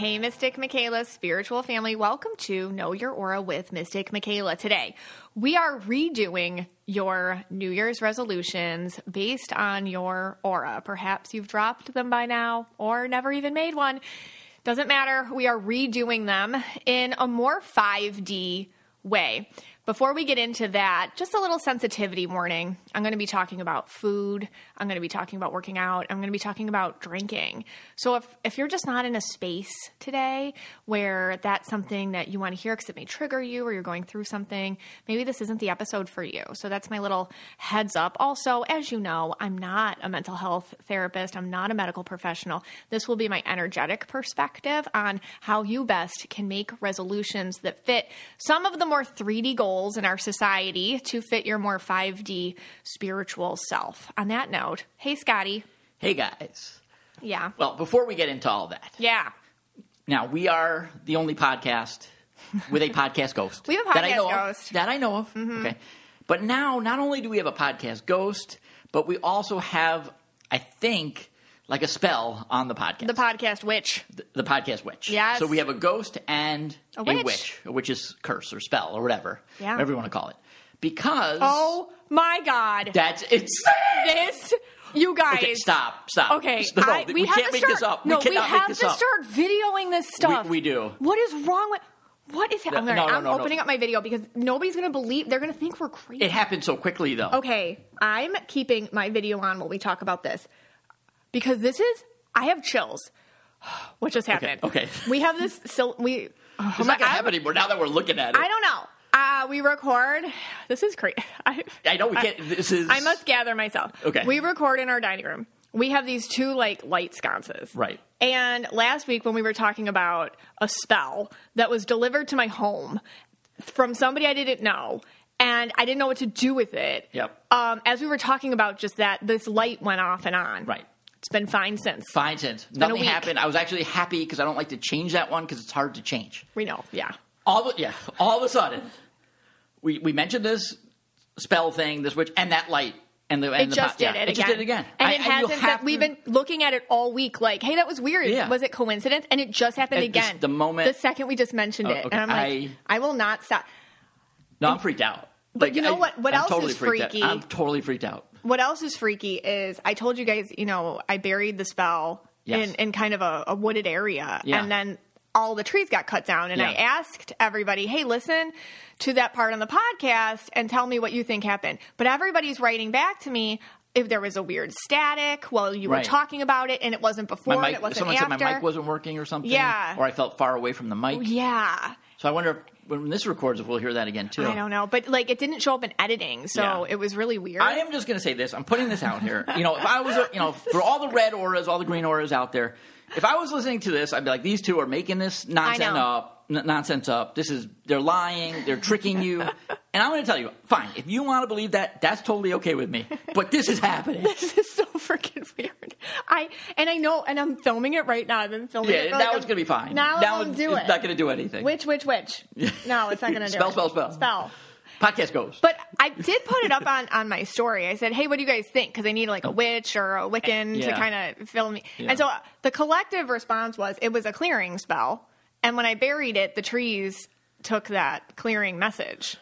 Hey, Mystic Michaela, spiritual family. Welcome to Know Your Aura with Mystic Michaela. Today, we are redoing your New Year's resolutions based on your aura. Perhaps you've dropped them by now or never even made one. Doesn't matter. We are redoing them in a more 5D way. Before we get into that, just a little sensitivity warning. I'm going to be talking about food. I'm going to be talking about working out. I'm going to be talking about drinking. So if you're just not in a space today where that's something that you want to hear because it may trigger you or you're going through something, maybe this isn't the episode for you. So that's my little heads up. Also, as you know, I'm not a mental health therapist. I'm not a medical professional. This will be my energetic perspective on how you best can make resolutions that fit some of the more 3D goals in our society to fit your more 5D spiritual self. On that note, hey, Scotty. Hey, guys. Yeah. Well, before we get into all that. Yeah. Now, we are the only podcast with a podcast ghost. We have a podcast ghost. That I know of. Mm-hmm. Okay. But now, not only do we have a podcast ghost, but we also have, I think, like a spell on the podcast. The podcast witch. The podcast witch. Yes. So we have a ghost and a witch. A witch's curse or spell or whatever. Yeah. Whatever you want to call it. Because. Oh, my God. That's insane. This. You guys. Okay, stop. Okay. No, we can't make this up. No, we have to start videoing this stuff. We do. What is wrong with... What is happening? I'm opening up my video because nobody's going to believe. They're going to think we're crazy. It happened so quickly, though. Okay. I'm keeping my video on while we talk about this. Because this is... I have chills. What just happened? Okay. We have this... It's not going to happen anymore now that we're looking at it. I don't know. We record. This is crazy. I know we can't. This is. I must gather myself. Okay. We record in our dining room. We have these two light sconces. Right. And last week when we were talking about a spell that was delivered to my home from somebody I didn't know, and I didn't know what to do with it. Yep. As we were talking about just that, this light went off and on. Right. It's been fine since. Nothing happened. I was actually happy because I don't like to change that one because it's hard to change. We know. Yeah. All of a sudden, we mentioned this spell thing, this witch, and that light. It just did it again. And it hasn't. We've been looking at it all week like, hey, that was weird. Yeah. Was it coincidence? And it just happened again. The second we just mentioned it. Okay. And I'm like, I will not stop. No, I'm freaked out. But you know what? What else is freaky? I'm totally freaked out. What else is freaky is I told you guys, I buried the spell in kind of a wooded area. Yeah. And then all the trees got cut down. And I asked everybody, hey, listen to that part on the podcast and tell me what you think happened. But everybody's writing back to me if there was a weird static while you were talking about it and it wasn't before and it wasn't someone after. Said my mic wasn't working or something. Yeah. Or I felt far away from the mic. Yeah. So I wonder if when this records, if we'll hear that again, too. I don't know. But, it didn't show up in editing, so it was really weird. I am just going to say this. I'm putting this out here. If I was, for all the red auras, all the green auras out there, if I was listening to this, I'd be like, these two are making this nonsense up. They're lying. They're tricking you. And I'm going to tell you, fine, if you want to believe that, that's totally okay with me. But this is happening. This is so freaking weird. I know, and I'm filming it right now. I've been filming it. Yeah, now it's going to be fine. Now it won't do it. It's not going to do anything. Which? No, it's not going to do it. Spell. Podcast goes. But I did put it up on my story. I said, hey, what do you guys think? Because I need a witch or a Wiccan to kind of fill me. Yeah. And so the collective response was it was a clearing spell. And when I buried it, the trees took that clearing message.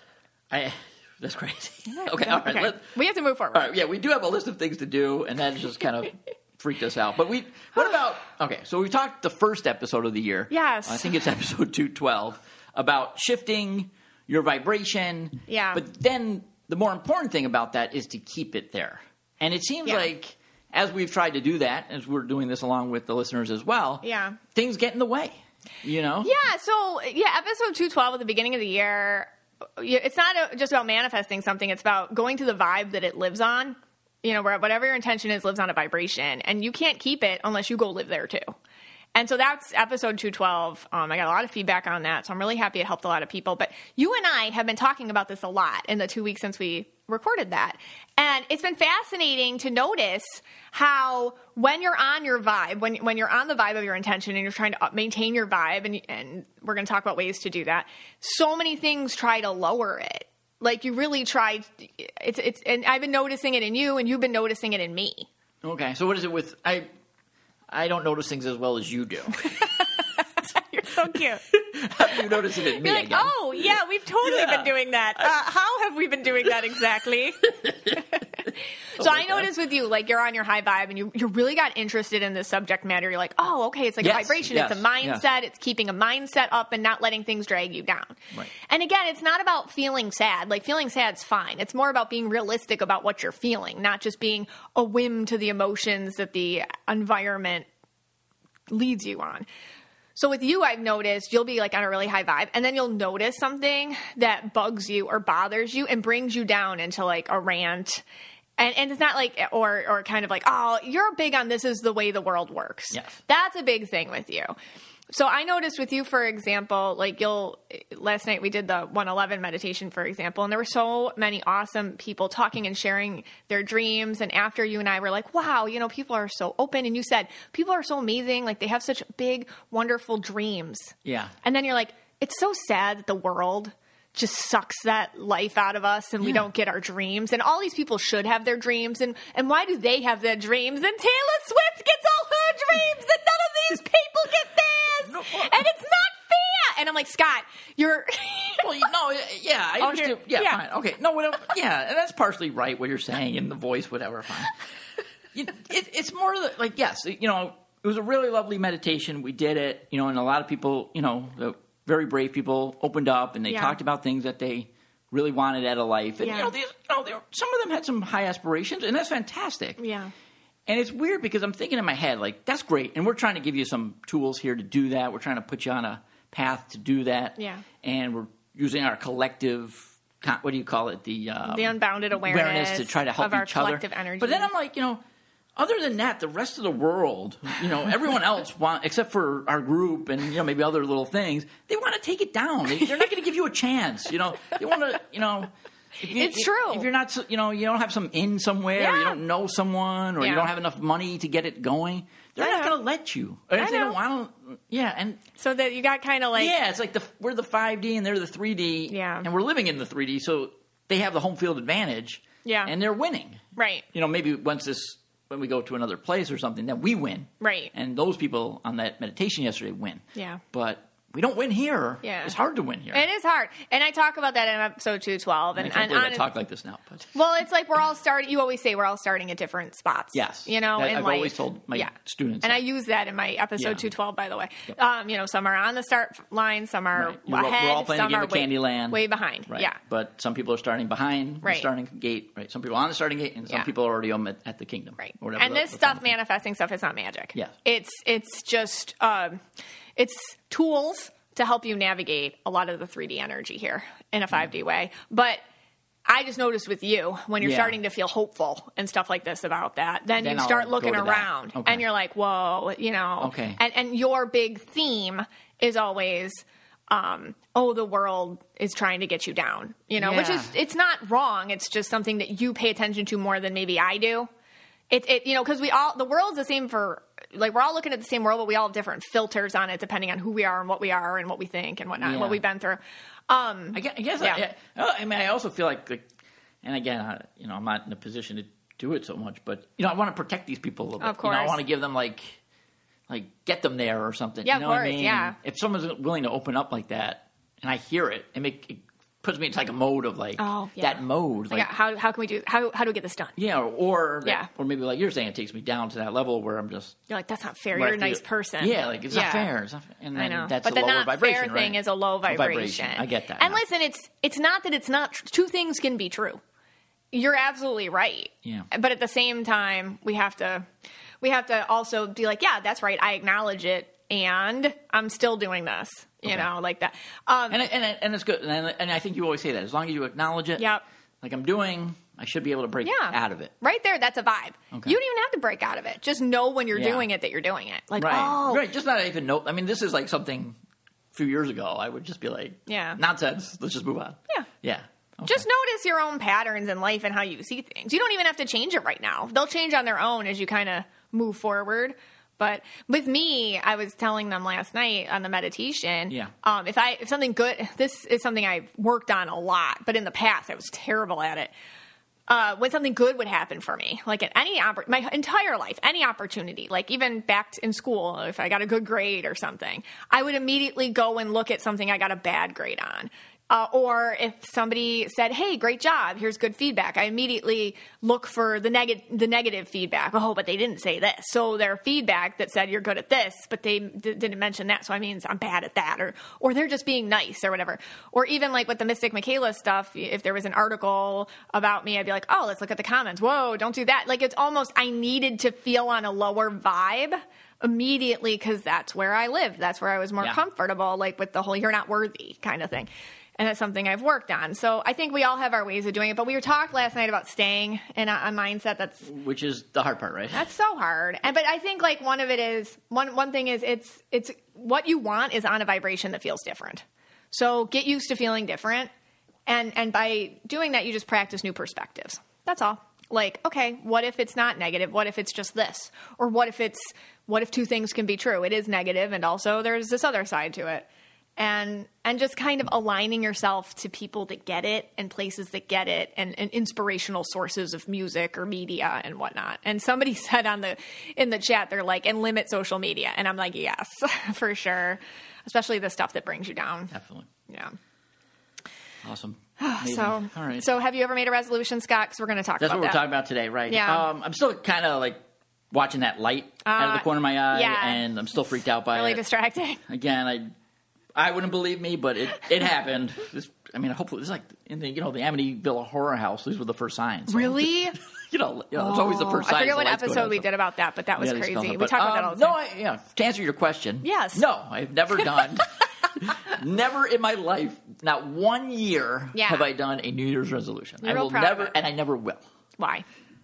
That's crazy. Okay, all right. Okay. We have to move forward. All right, yeah, we do have a list of things to do, and that just kind of freaked us out. But what about, so we talked the first episode of the year. Yes. I think it's episode 212, about shifting your vibration. Yeah. But then the more important thing about that is to keep it there. And it seems like as we've tried to do that, as we're doing this along with the listeners as well, things get in the way, Yeah, so, episode 212 at the beginning of the year, it's not just about manifesting something. It's about going to the vibe that it lives on. Where whatever your intention is lives on a vibration. And you can't keep it unless you go live there, too. And so that's episode 212. I got a lot of feedback on that, so I'm really happy it helped a lot of people. But you and I have been talking about this a lot in the 2 weeks since we recorded that. And it's been fascinating to notice how when you're on your vibe, when you're on the vibe of your intention and you're trying to maintain your vibe, and we're going to talk about ways to do that, so many things try to lower it. You really tried. And I've been noticing it in you, and you've been noticing it in me. Okay, so what is it with... I don't notice things as well as you do. so cute. How do you notice it in me You're like, again? oh, yeah, we've totally been doing that. How have we been doing that exactly? So I noticed with you, like, you're on your high vibe and you really got interested in this subject matter. You're like, oh, okay, it's like a vibration. It's a mindset. It's keeping a mindset up and not letting things drag you down. Right. And again, it's not about feeling sad. Like, feeling sad's fine. It's more about being realistic about what you're feeling, not just being a whim to the emotions that the environment leads you on. So with you, I've noticed you'll be like on a really high vibe, and then you'll notice something that bugs you or bothers you and brings you down into like a rant. And it's not like, or kind of like, oh, you're big on this is the way the world works. Yes. That's a big thing with you. So I noticed with you, for example, like last night we did the 111 meditation, for example, and there were so many awesome people talking and sharing their dreams. And after you and I were like, wow, people are so open. And you said, people are so amazing. Like, they have such big, wonderful dreams. Yeah. And then you're like, it's so sad that the world just sucks that life out of us and we don't get our dreams. And all these people should have their dreams. And why do they have their dreams? And Taylor Swift gets all her dreams and none of these people get theirs. And it's not fair. And I'm like, Scott, you're... Well, I understand. Fine. Okay. No, whatever. Yeah, and that's partially right, what you're saying in the voice, whatever, fine. It's more like, yes, it was a really lovely meditation. We did it, and a lot of people, the very brave people opened up and they talked about things that they really wanted out of life. And, some of them had some high aspirations, and that's fantastic. Yeah. And it's weird because I'm thinking in my head, like, that's great. And we're trying to give you some tools here to do that. We're trying to put you on a path to do that. Yeah. And we're using our collective, what do you call it? The unbounded awareness to try to help of our each other. collective energy. But then I'm like, other than that, the rest of the world, everyone else except for our group and, maybe other little things, they want to take it down. They're not going to give you a chance. They want to, it's true. If you're not, you don't have some in somewhere, or you don't know someone, or you don't have enough money to get it going, they're not going to let you. And if they don't want to, and so that you got kind of like, it's like we're the 5D and they're the 3D, and we're living in the 3D, so they have the home field advantage, and they're winning, right? Maybe when we go to another place or something, then we win, right? And those people on that meditation yesterday win, but we don't win here. Yeah. It's hard to win here. It is hard. And I talk about that in episode 212. And I can't believe I talk like this now. But. Well, it's like we're all starting, you always say we're all starting at different spots. Yes. I've always told my students. And I use that in my episode 212, by the way. Yep. Some are on the start line, some are ahead, we're all playing some the game are of Candyland. way behind. Right. Yeah. But some people are starting behind the starting gate. Right. Some people are on the starting gate, and some people are already at the kingdom. Right. Or and this stuff, manifesting stuff, is not magic. Yeah. It's just, it's tools to help you navigate a lot of the 3D energy here in a 5D way. But I just noticed with you, when you're starting to feel hopeful and stuff like this about that, then you start looking around and you're like, whoa, Okay. And your big theme is always, the world is trying to get you down, which is, it's not wrong. It's just something that you pay attention to more than maybe I do. Because the world's the same for, like, we're all looking at the same world, but we all have different filters on it depending on who we are and what we think and whatnot, and what we've been through. I guess, I also feel like, and again, I'm not in a position to do it so much, but, I want to protect these people a little bit. Of course. I want to give them, like get them there or something. Yeah, you know of course, what I mean? yeah. If someone's willing to open up like that, and I hear it, it puts me into like a mode of that mode. Like, how can we do? How do we get this done? Yeah, or maybe like you're saying, it takes me down to that level where I'm just. You're like, that's not fair. You're a nice person. Yeah, like it's not fair. It's not fair. And then I know, that's but a the lower not vibration, fair thing is a low vibration. I get that. And listen, it's not that it's not. Two things can be true. You're absolutely right. Yeah. But at the same time, we have to also be like, yeah, that's right. I acknowledge it, and I'm still doing this. Like that. And it's good. And I think you always say that. As long as you acknowledge it, like I'm doing, I should be able to break out of it. Right there, that's a vibe. Okay. You don't even have to break out of it. Just know when you're doing it that you're doing it. Like, right. Just not even know. I mean, this is like something a few years ago. I would just be like, nonsense. Let's just move on. Yeah. Okay. Just notice your own patterns in life and how you see things. You don't even have to change it right now. They'll change on their own as you kind of move forward. But with me, I was telling them last night on the meditation, if something good, this is something I've worked on a lot, but in the past I was terrible at it. when something good would happen for me, like at my entire life, any opportunity, like even back in school, if I got a good grade or something, I would immediately go and look at something I got a bad grade on. Or if somebody said, hey, great job, here's good feedback, I immediately look for the negative feedback. Oh, but they didn't say this. So their feedback that said you're good at this, but they didn't mention that, so I mean I'm bad at that. Or they're just being nice or whatever. Or even like with the Mystic Michaela stuff, if there was an article about me, I'd be like, oh, let's look at the comments. Whoa, don't do that. Like it's almost, I needed to feel on a lower vibe immediately because that's where I lived. That's where I was more comfortable, like with the whole you're not worthy kind of thing. And that's something I've worked on. So I think we all have our ways of doing it. But we were talking last night about staying in a mindset which is the hard part, right? That's so hard. But I think like one of it is one thing is it's what you want is on a vibration that feels different. So get used to feeling different, and by doing that, you just practice new perspectives. That's all. Like, okay, what if it's not negative? What if it's just this? Or what if two things can be true? It is negative, and also there's this other side to it. And just kind of aligning yourself to people that get it and places that get it and inspirational sources of music or media and whatnot. And somebody said in the chat, they're like, and limit social media. And I'm like, yes, for sure. Especially the stuff that brings you down. Definitely. Yeah. Awesome. All right. So have you ever made a resolution, Scott? Because we're going to talk about that. That's what we're talking about today, right? Yeah. I'm still kind of like watching that light out of the corner of my eye. Yeah. And I'm still freaked out by it. Really distracting. Again, I wouldn't believe me, but it happened. Hopefully, it's like in the Amityville Horror House. These were the first signs. Really? It's always the first signs. I forget what episode we did about that, but that was crazy. We talked about that all the time. To answer your question, yes. No, I've never done. Never in my life, not 1 year, have I done a New Year's resolution. You're I will never, and I never will. Why?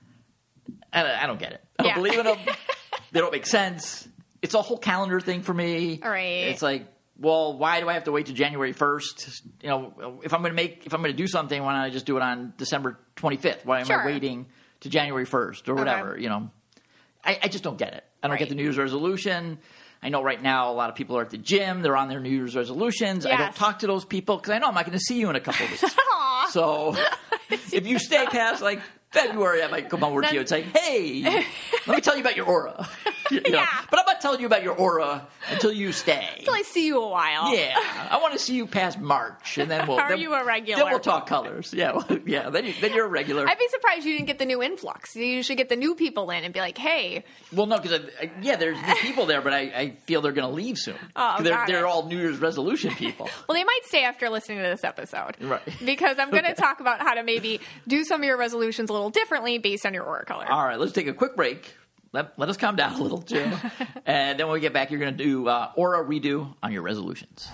I don't get it. I don't believe in them. They don't make sense. It's a whole calendar thing for me. All right. It's like, well, why do I have to wait to January 1st? If I'm going to do something, why don't I just do it on December 25th? Why am I waiting to January 1st or whatever? Okay. I just don't get it. I don't get the New Year's resolution. I know right now a lot of people are at the gym. They're on their New Year's resolutions. Yes. I don't talk to those people because I know I'm not going to see you in a couple of weeks. So if you stay past like February, I might come over to you and say, hey, let me tell you about your aura. Yeah. But I'm not telling you about your aura until you stay. Until I see you a while. Yeah. I want to see you past March, and then Are you a regular? Then we'll talk colors. Yeah. Yeah. Then you're a regular. I'd be surprised you didn't get the new influx. You should get the new people in and be like, hey. Well, no, because there's people there, but I feel they're going to leave soon. Oh, they're all New Year's resolution people. Well, they might stay after listening to this episode. Right. Because I'm going to talk about how to maybe do some of your resolutions a little differently based on your aura color. All right. Let's take a quick break. Let us calm down a little, Jim. And then when we get back, you're going to do aura redo on your resolutions.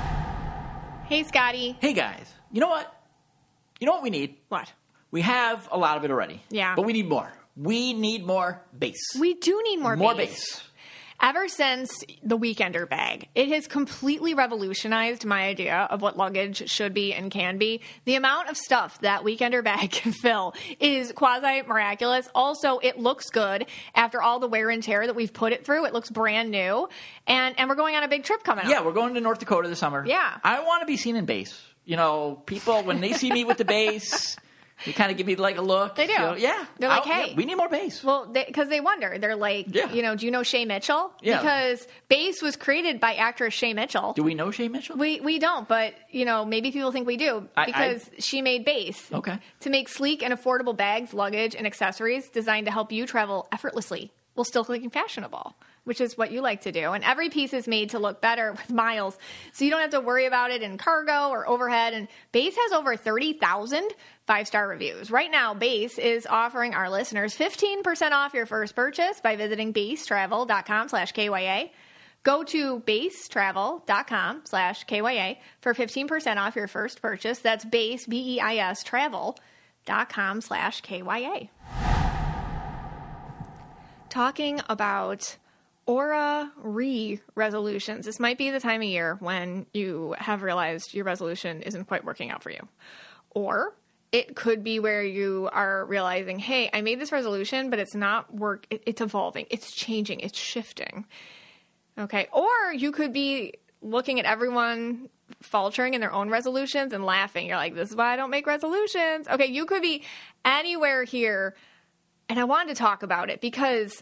Hey, Scotty. Hey, guys. You know what? You know what we need? What? We have a lot of it already. Yeah. But we need more. We need more bass. We do need more bass. Ever since the Weekender bag, it has completely revolutionized my idea of what luggage should be and can be. The amount of stuff that Weekender bag can fill is quasi-miraculous. Also, it looks good after all the wear and tear that we've put it through. It looks brand new. And we're going on a big trip coming up. Yeah, we're going to North Dakota this summer. Yeah. I want to be seen in bass. People, when they see me with the bass... They kind of give me like a look. They do. Yeah. They're like, hey. Yeah, we need more bass. Well, because they wonder. They're like, do you know Shay Mitchell? Yeah. Because bass was created by actress Shay Mitchell. Do we know Shay Mitchell? We don't, but, maybe people think we do. Because she made bass. Okay. To make sleek and affordable bags, luggage, and accessories designed to help you travel effortlessly while still looking fashionable, which is what you like to do. And every piece is made to look better with miles, so you don't have to worry about it in cargo or overhead. And Base has over 30,000 5-star reviews. Right now, Base is offering our listeners 15% off your first purchase by visiting basetravel.com/KYA. Go to basetravel.com/KYA for 15% off your first purchase. That's base, BEIS, travel.com/KYA. Talking about aura resolutions. This might be the time of year when you have realized your resolution isn't quite working out for you. Or it could be where you are realizing, hey, I made this resolution, but it's not it's evolving, it's changing, it's shifting. Okay. Or you could be looking at everyone faltering in their own resolutions and laughing. You're like, this is why I don't make resolutions. Okay, you could be anywhere here. And I wanted to talk about it because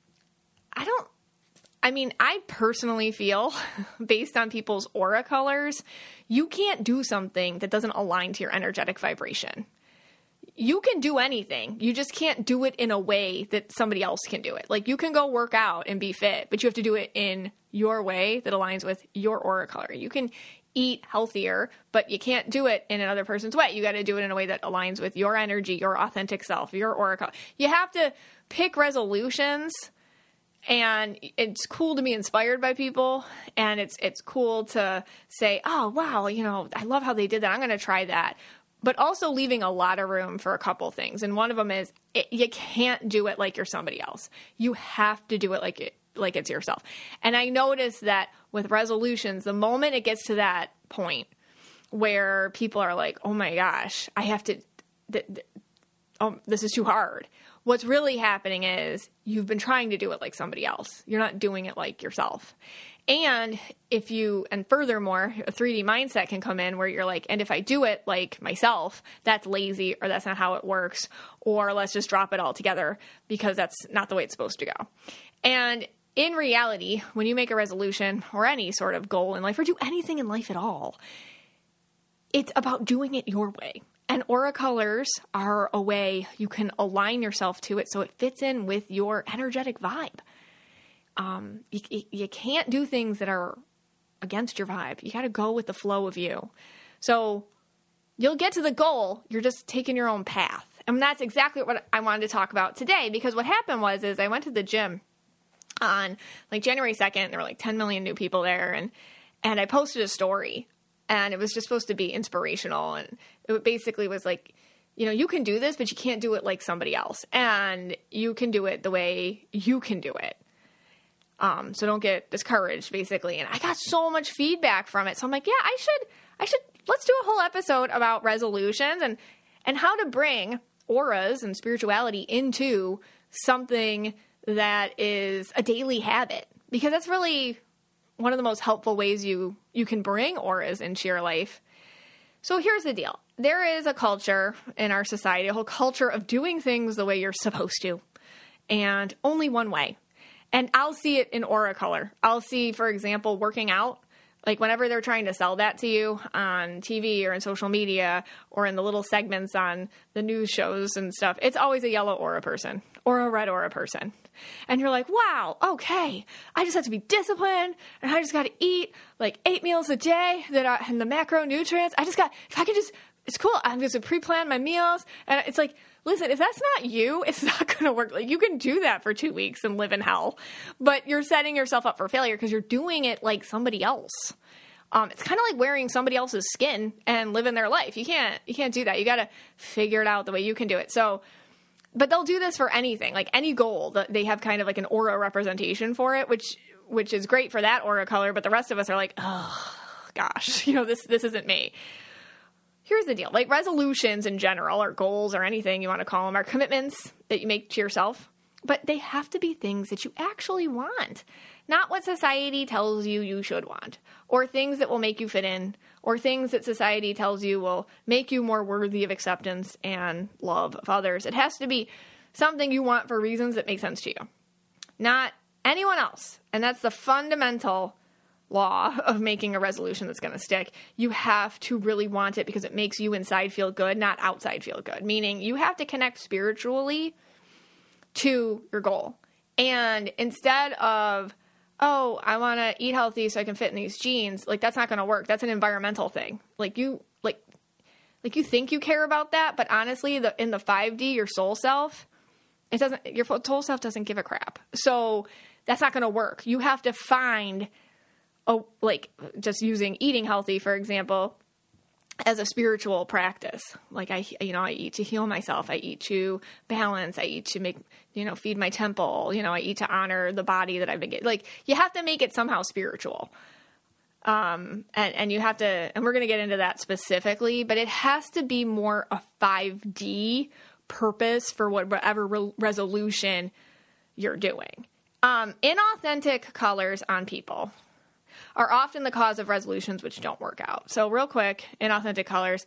I personally feel, based on people's aura colors, you can't do something that doesn't align to your energetic vibration. You can do anything. You just can't do it in a way that somebody else can do it. Like, you can go work out and be fit, but you have to do it in your way that aligns with your aura color. You can eat healthier, but you can't do it in another person's way. You got to do it in a way that aligns with your energy, your authentic self, your aura color. You have to pick resolutions, and it's cool to be inspired by people, and it's cool to say, oh, wow, I love how they did that. I'm going to try that. But also leaving a lot of room for a couple things. And one of them is you can't do it like you're somebody else. You have to do it like it's yourself. And I noticed that with resolutions, the moment it gets to that point where people are like, oh my gosh, I have to, this is too hard. What's really happening is you've been trying to do it like somebody else. You're not doing it like yourself. And furthermore, a 3D mindset can come in where you're like, and if I do it like myself, that's lazy, or that's not how it works, or let's just drop it all together because that's not the way it's supposed to go. And in reality, when you make a resolution or any sort of goal in life, or do anything in life at all, it's about doing it your way. And aura colors are a way you can align yourself to it so it fits in with your energetic vibe. You can't do things that are against your vibe. You got to go with the flow of you. So you'll get to the goal. You're just taking your own path. And that's exactly what I wanted to talk about today, because what happened was I went to the gym on like January 2nd. There were like 10 million new people there. And I posted a story, and it was just supposed to be inspirational. And it basically was like, you can do this, but you can't do it like somebody else. And you can do it the way you can do it. So don't get discouraged, basically. And I got so much feedback from it. So I'm like, yeah, I should, let's do a whole episode about resolutions and how to bring auras and spirituality into something that is a daily habit, because that's really one of the most helpful ways you can bring auras into your life. So here's the deal. There is a culture in our society, a whole culture of doing things the way you're supposed to, and only one way. And I'll see it in aura color. I'll see, for example, working out. Like whenever they're trying to sell that to you on TV or in social media or in the little segments on the news shows and stuff, it's always a yellow aura person or a red aura person. And you're like, wow, okay, I just have to be disciplined, and I just got to eat like 8 meals a day and the macronutrients. It's cool. I'm just going to pre-plan my meals. And it's like, listen, if that's not you, it's not going to work. Like, you can do that for 2 weeks and live in hell, but you're setting yourself up for failure because you're doing it like somebody else. It's kind of like wearing somebody else's skin and living their life. You can't do that. You got to figure it out the way you can do it. So, but they'll do this for anything, like any goal. They have kind of like an aura representation for it, which is great for that aura color. But the rest of us are like, oh gosh, this isn't me. Here's the deal. Like, resolutions in general, or goals, or anything you want to call them, are commitments that you make to yourself. But they have to be things that you actually want, not what society tells you should want, or things that will make you fit in, or things that society tells you will make you more worthy of acceptance and love of others. It has to be something you want for reasons that make sense to you, not anyone else. And that's the fundamental law of making a resolution that's going to stick. You have to really want it because it makes you inside feel good, not outside feel good. Meaning you have to connect spiritually to your goal. And instead of, oh, I want to eat healthy so I can fit in these jeans, like, that's not going to work. That's an environmental thing. Like you think you care about that, but honestly, in the 5D, your soul self, your soul self doesn't give a crap. So that's not going to work. You have to find, just using eating healthy, for example, as a spiritual practice. Like, I eat to heal myself. I eat to balance. I eat to make, feed my temple. I eat to honor the body that I've been getting. Like, you have to make it somehow spiritual. And you have to, and we're going to get into that specifically, but it has to be more a 5D purpose for whatever resolution you're doing. Inauthentic colors on people. are often the cause of resolutions which don't work out. So real quick, inauthentic colors.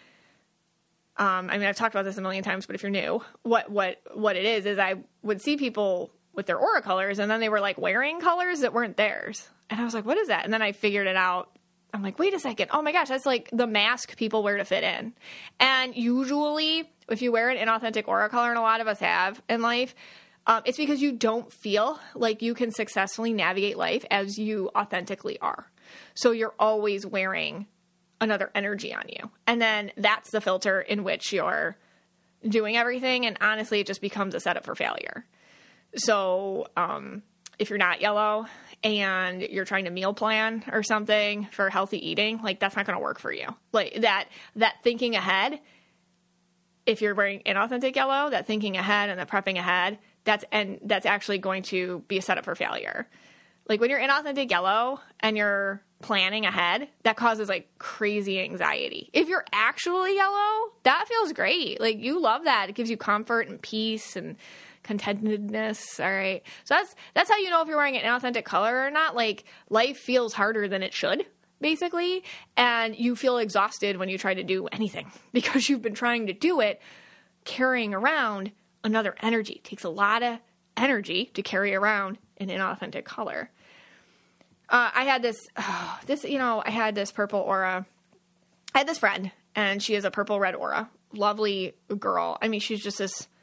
I've talked about this a million times, but if you're new, what it is I would see people with their aura colors, and then they were like wearing colors that weren't theirs. And I was like, what is that? And then I figured it out. I'm like, wait a second. Oh my gosh, that's like the mask people wear to fit in. And usually if you wear an inauthentic aura color, and a lot of us have in life, it's because you don't feel like you can successfully navigate life as you authentically are. So you're always wearing another energy on you. And then that's the filter in which you're doing everything. And honestly, it just becomes a setup for failure. So if you're not yellow and you're trying to meal plan or something for healthy eating, like that's not going to work for you. Like that thinking ahead, if you're wearing inauthentic yellow, that thinking ahead and the prepping ahead, that's actually going to be a setup for failure. Like when you're inauthentic yellow and you're planning ahead, that causes like crazy anxiety. If you're actually yellow, that feels great. Like you love that. It gives you comfort and peace and contentedness. All right. So that's how you know if you're wearing an inauthentic color or not. Like life feels harder than it should, basically. And you feel exhausted when you try to do anything because you've been trying to do it carrying around another energy. It takes a lot of energy to carry around an inauthentic color. I had this purple aura. I had this friend, and she has a purple red aura. Lovely girl. I mean, she's just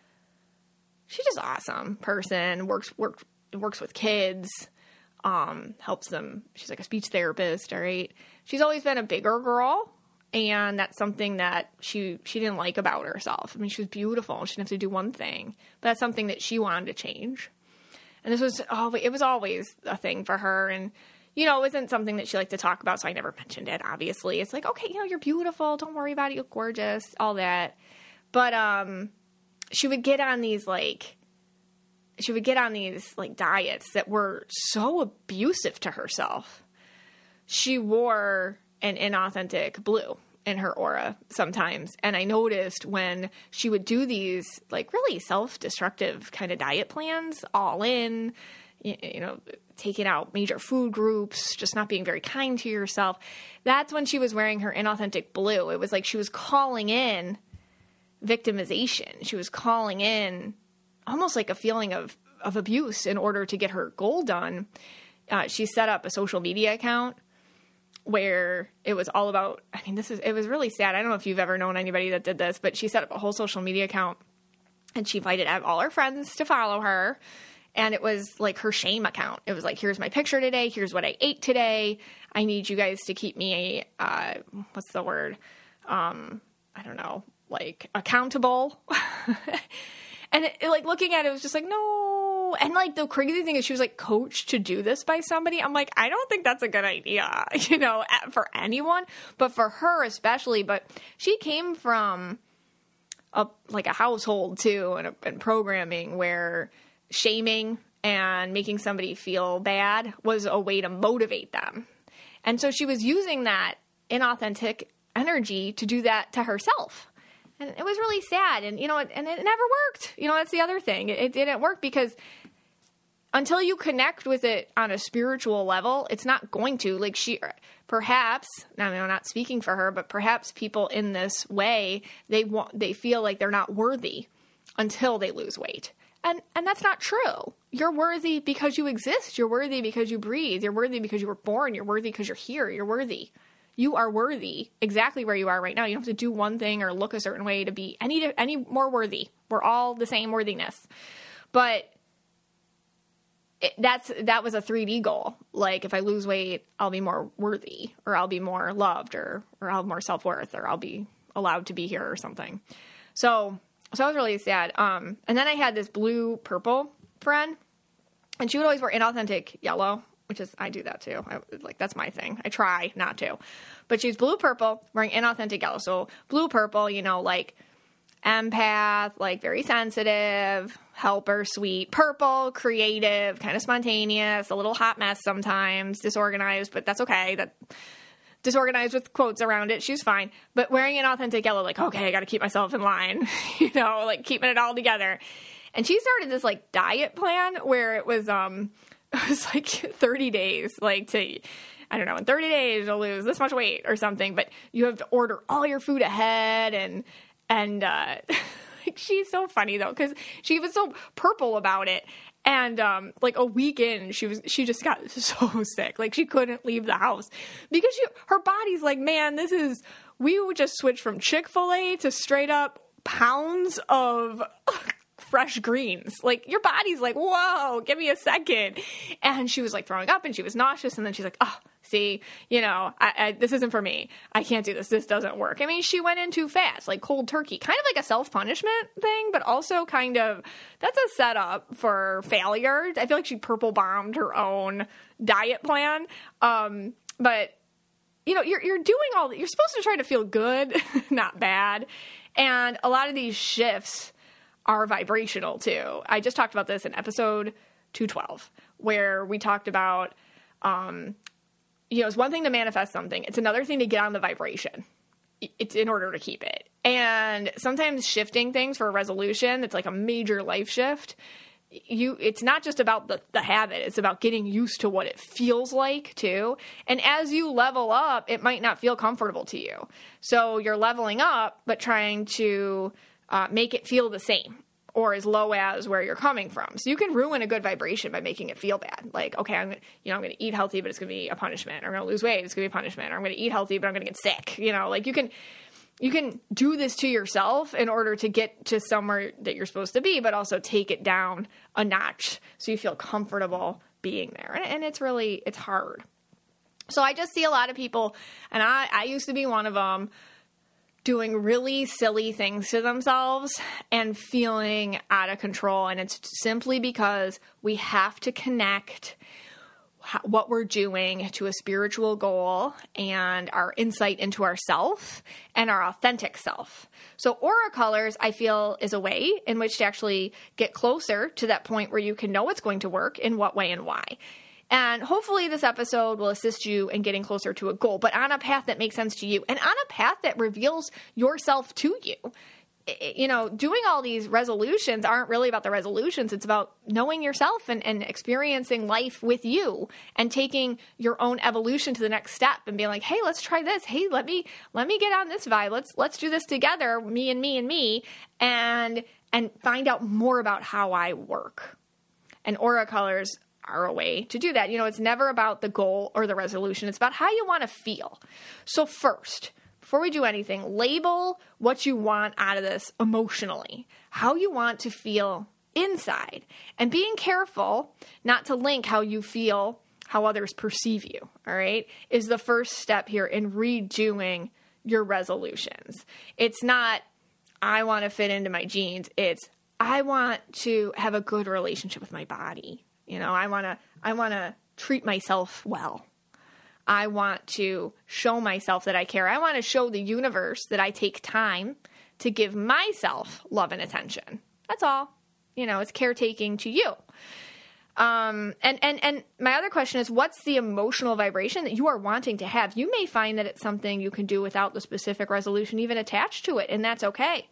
awesome person. Works with kids. Helps them. She's like a speech therapist. All right. She's always been a bigger girl, and that's something that she didn't like about herself. I mean, she was beautiful. She didn't have to do one thing, but that's something that she wanted to change. And it was always a thing for her. And, it wasn't something that she liked to talk about, so I never mentioned it, obviously. It's like, okay, you're beautiful. Don't worry about it. You look gorgeous, all that. But she would get on these, diets that were so abusive to herself. She wore an inauthentic blue in her aura sometimes. And I noticed when she would do these really self-destructive kind of diet plans, all in, taking out major food groups, just not being very kind to yourself. That's when she was wearing her inauthentic blue. It was like she was calling in victimization. She was calling in almost like a feeling of abuse in order to get her goal done. She set up a social media account where it was all about, it was really sad. I don't know if you've ever known anybody that did this, but she set up a whole social media account and she invited all her friends to follow her. And it was like her shame account. It was like, here's my picture today. Here's what I ate today. I need you guys to keep me, what's the word? I don't know, accountable. And looking at it was just like, no. And the crazy thing is she was coached to do this by somebody. I'm like, I don't think that's a good idea, for anyone, but for her especially. But she came from a household too, and programming where shaming and making somebody feel bad was a way to motivate them. And so she was using that inauthentic energy to do that to herself. And it was really sad. And, and it never worked. That's the other thing. It didn't work because until you connect with it on a spiritual level, it's not going to. Perhaps, I'm not speaking for her, but perhaps people in this way, they feel like they're not worthy until they lose weight. And that's not true. You're worthy because you exist. You're worthy because you breathe. You're worthy because you were born. You're worthy because you're here. You're worthy. You are worthy exactly where you are right now. You don't have to do one thing or look a certain way to be any more worthy. We're all the same worthiness. But that was a 3D goal. If I lose weight, I'll be more worthy, or I'll be more loved, or I'll have more self-worth, or I'll be allowed to be here or something. So I was really sad. And then I had this blue purple friend, and she would always wear inauthentic yellow, which is, I do that too. That's my thing. I try not to, but she's blue purple wearing inauthentic yellow. So blue purple, empath, very sensitive, helper, sweet, purple, creative, kind of spontaneous, a little hot mess sometimes, disorganized, but that's okay. Disorganized with quotes around it. She's fine. But wearing an authentic yellow, okay, I got to keep myself in line, keeping it all together. And she started this diet plan where it was it was like 30 days, like to, I don't know, in 30 days you'll lose this much weight or something, but you have to order all your food ahead and like, she's so funny though, because she was so purple about it. And like a week in, she just got so sick. Like she couldn't leave the house because her body's like, man, we would just switch from Chick-fil-A to straight up pounds of fresh greens. Like your body's like, whoa, give me a second. And she was like throwing up and she was nauseous. And then she's like, oh, see, this isn't for me. I can't do this. This doesn't work. I mean, she went in too fast, like cold turkey, kind of like a self-punishment thing, but also kind of, that's a setup for failure. I feel like she purple bombed her own diet plan. But you're doing you're supposed to try to feel good, not bad. And a lot of these shifts are vibrational too. I just talked about this in episode 212, where we talked about, it's one thing to manifest something. It's another thing to get on the vibration. It's in order to keep it. And sometimes shifting things for a resolution, it's like a major life shift. It's not just about the habit. It's about getting used to what it feels like too. And as you level up, it might not feel comfortable to you. So you're leveling up, but trying to make it feel the same or as low as where you're coming from. So you can ruin a good vibration by making it feel bad. Like, okay, I'm going to eat healthy, but it's going to be a punishment. Or I'm going to lose weight, it's going to be a punishment. Or I'm going to eat healthy, but I'm going to get sick. Like you can do this to yourself in order to get to somewhere that you're supposed to be, but also take it down a notch so you feel comfortable being there. And it's hard. So I just see a lot of people, and I used to be one of them, doing really silly things to themselves and feeling out of control. And it's simply because we have to connect what we're doing to a spiritual goal and our insight into ourself and our authentic self. So aura colors, I feel, is a way in which to actually get closer to that point where you can know it's going to work, in what way and why. And hopefully this episode will assist you in getting closer to a goal, but on a path that makes sense to you and on a path that reveals yourself to you. Doing all these resolutions aren't really about the resolutions. It's about knowing yourself and experiencing life with you and taking your own evolution to the next step and being like, hey, let's try this. Hey, let me get on this vibe. Let's do this together, me and me and me, and find out more about how I work. And aura colors are a way to do that. It's never about the goal or the resolution. It's about how you want to feel. So first, before we do anything, label what you want out of this emotionally, how you want to feel inside, and being careful not to link how you feel, how others perceive you, all right, is the first step here in redoing your resolutions. It's not, I want to fit into my jeans. It's, I want to have a good relationship with my body. I want to treat myself well. I want to show myself that I care. I want to show the universe that I take time to give myself love and attention. That's all. It's caretaking to you. And my other question is, what's the emotional vibration that you are wanting to have? You may find that it's something you can do without the specific resolution even attached to it, and that's okay.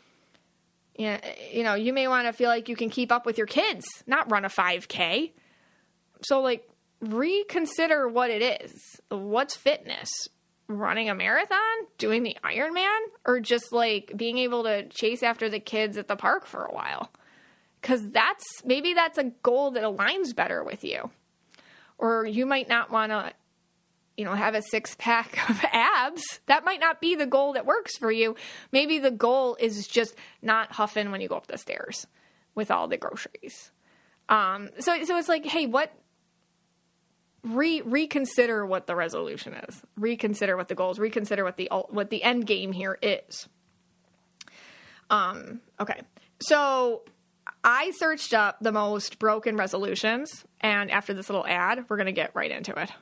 You may want to feel like you can keep up with your kids, not run a 5K. So reconsider what it is. What's fitness? Running a marathon? Doing the Ironman? Or just being able to chase after the kids at the park for a while? Because maybe that's a goal that aligns better with you. Or you might not want to, have a 6-pack of abs. That might not be the goal that works for you. Maybe the goal is just not huffing when you go up the stairs with all the groceries. So it's like, hey, reconsider what the resolution is. Reconsider what the goal is. Reconsider what the end game here is. Okay. So I searched up the most broken resolutions, and after this little ad, we're going to get right into it.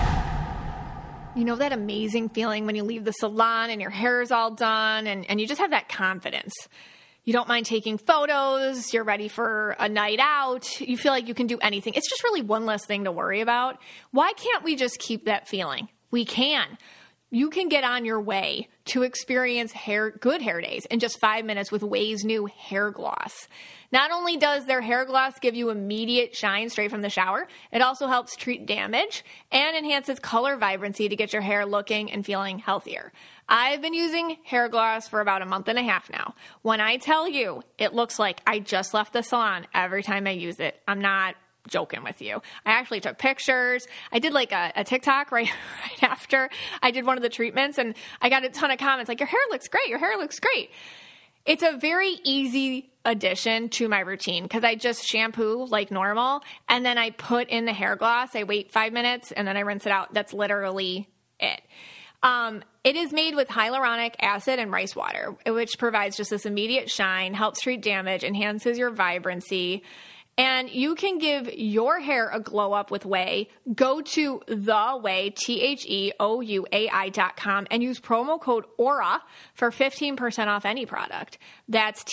That amazing feeling when you leave the salon and your hair is all done and you just have that confidence. You don't mind taking photos. You're ready for a night out. You feel like you can do anything. It's just really one less thing to worry about. Why can't we just keep that feeling? We can. You can get on your way to experience good hair days in just 5 minutes with Ouai's new hair gloss. Not only does their hair gloss give you immediate shine straight from the shower, it also helps treat damage and enhances color vibrancy to get your hair looking and feeling healthier. I've been using hair gloss for about a month and a half now. When I tell you, it looks like I just left the salon every time I use it. I'm not joking with you. I actually took pictures. I did like a TikTok right after I did one of the treatments, and I got a ton of comments like, your hair looks great. Your hair looks great. It's a very easy addition to my routine because I just shampoo like normal, and then I put in the hair gloss. I wait 5 minutes, and then I rinse it out. That's literally it. It is made with hyaluronic acid and rice water, which provides just this immediate shine, helps treat damage, enhances your vibrancy. And you can give your hair a glow up with Ouai. Go to theouai, THEOUAI.com, and use promo code AURA for 15% off any product. That's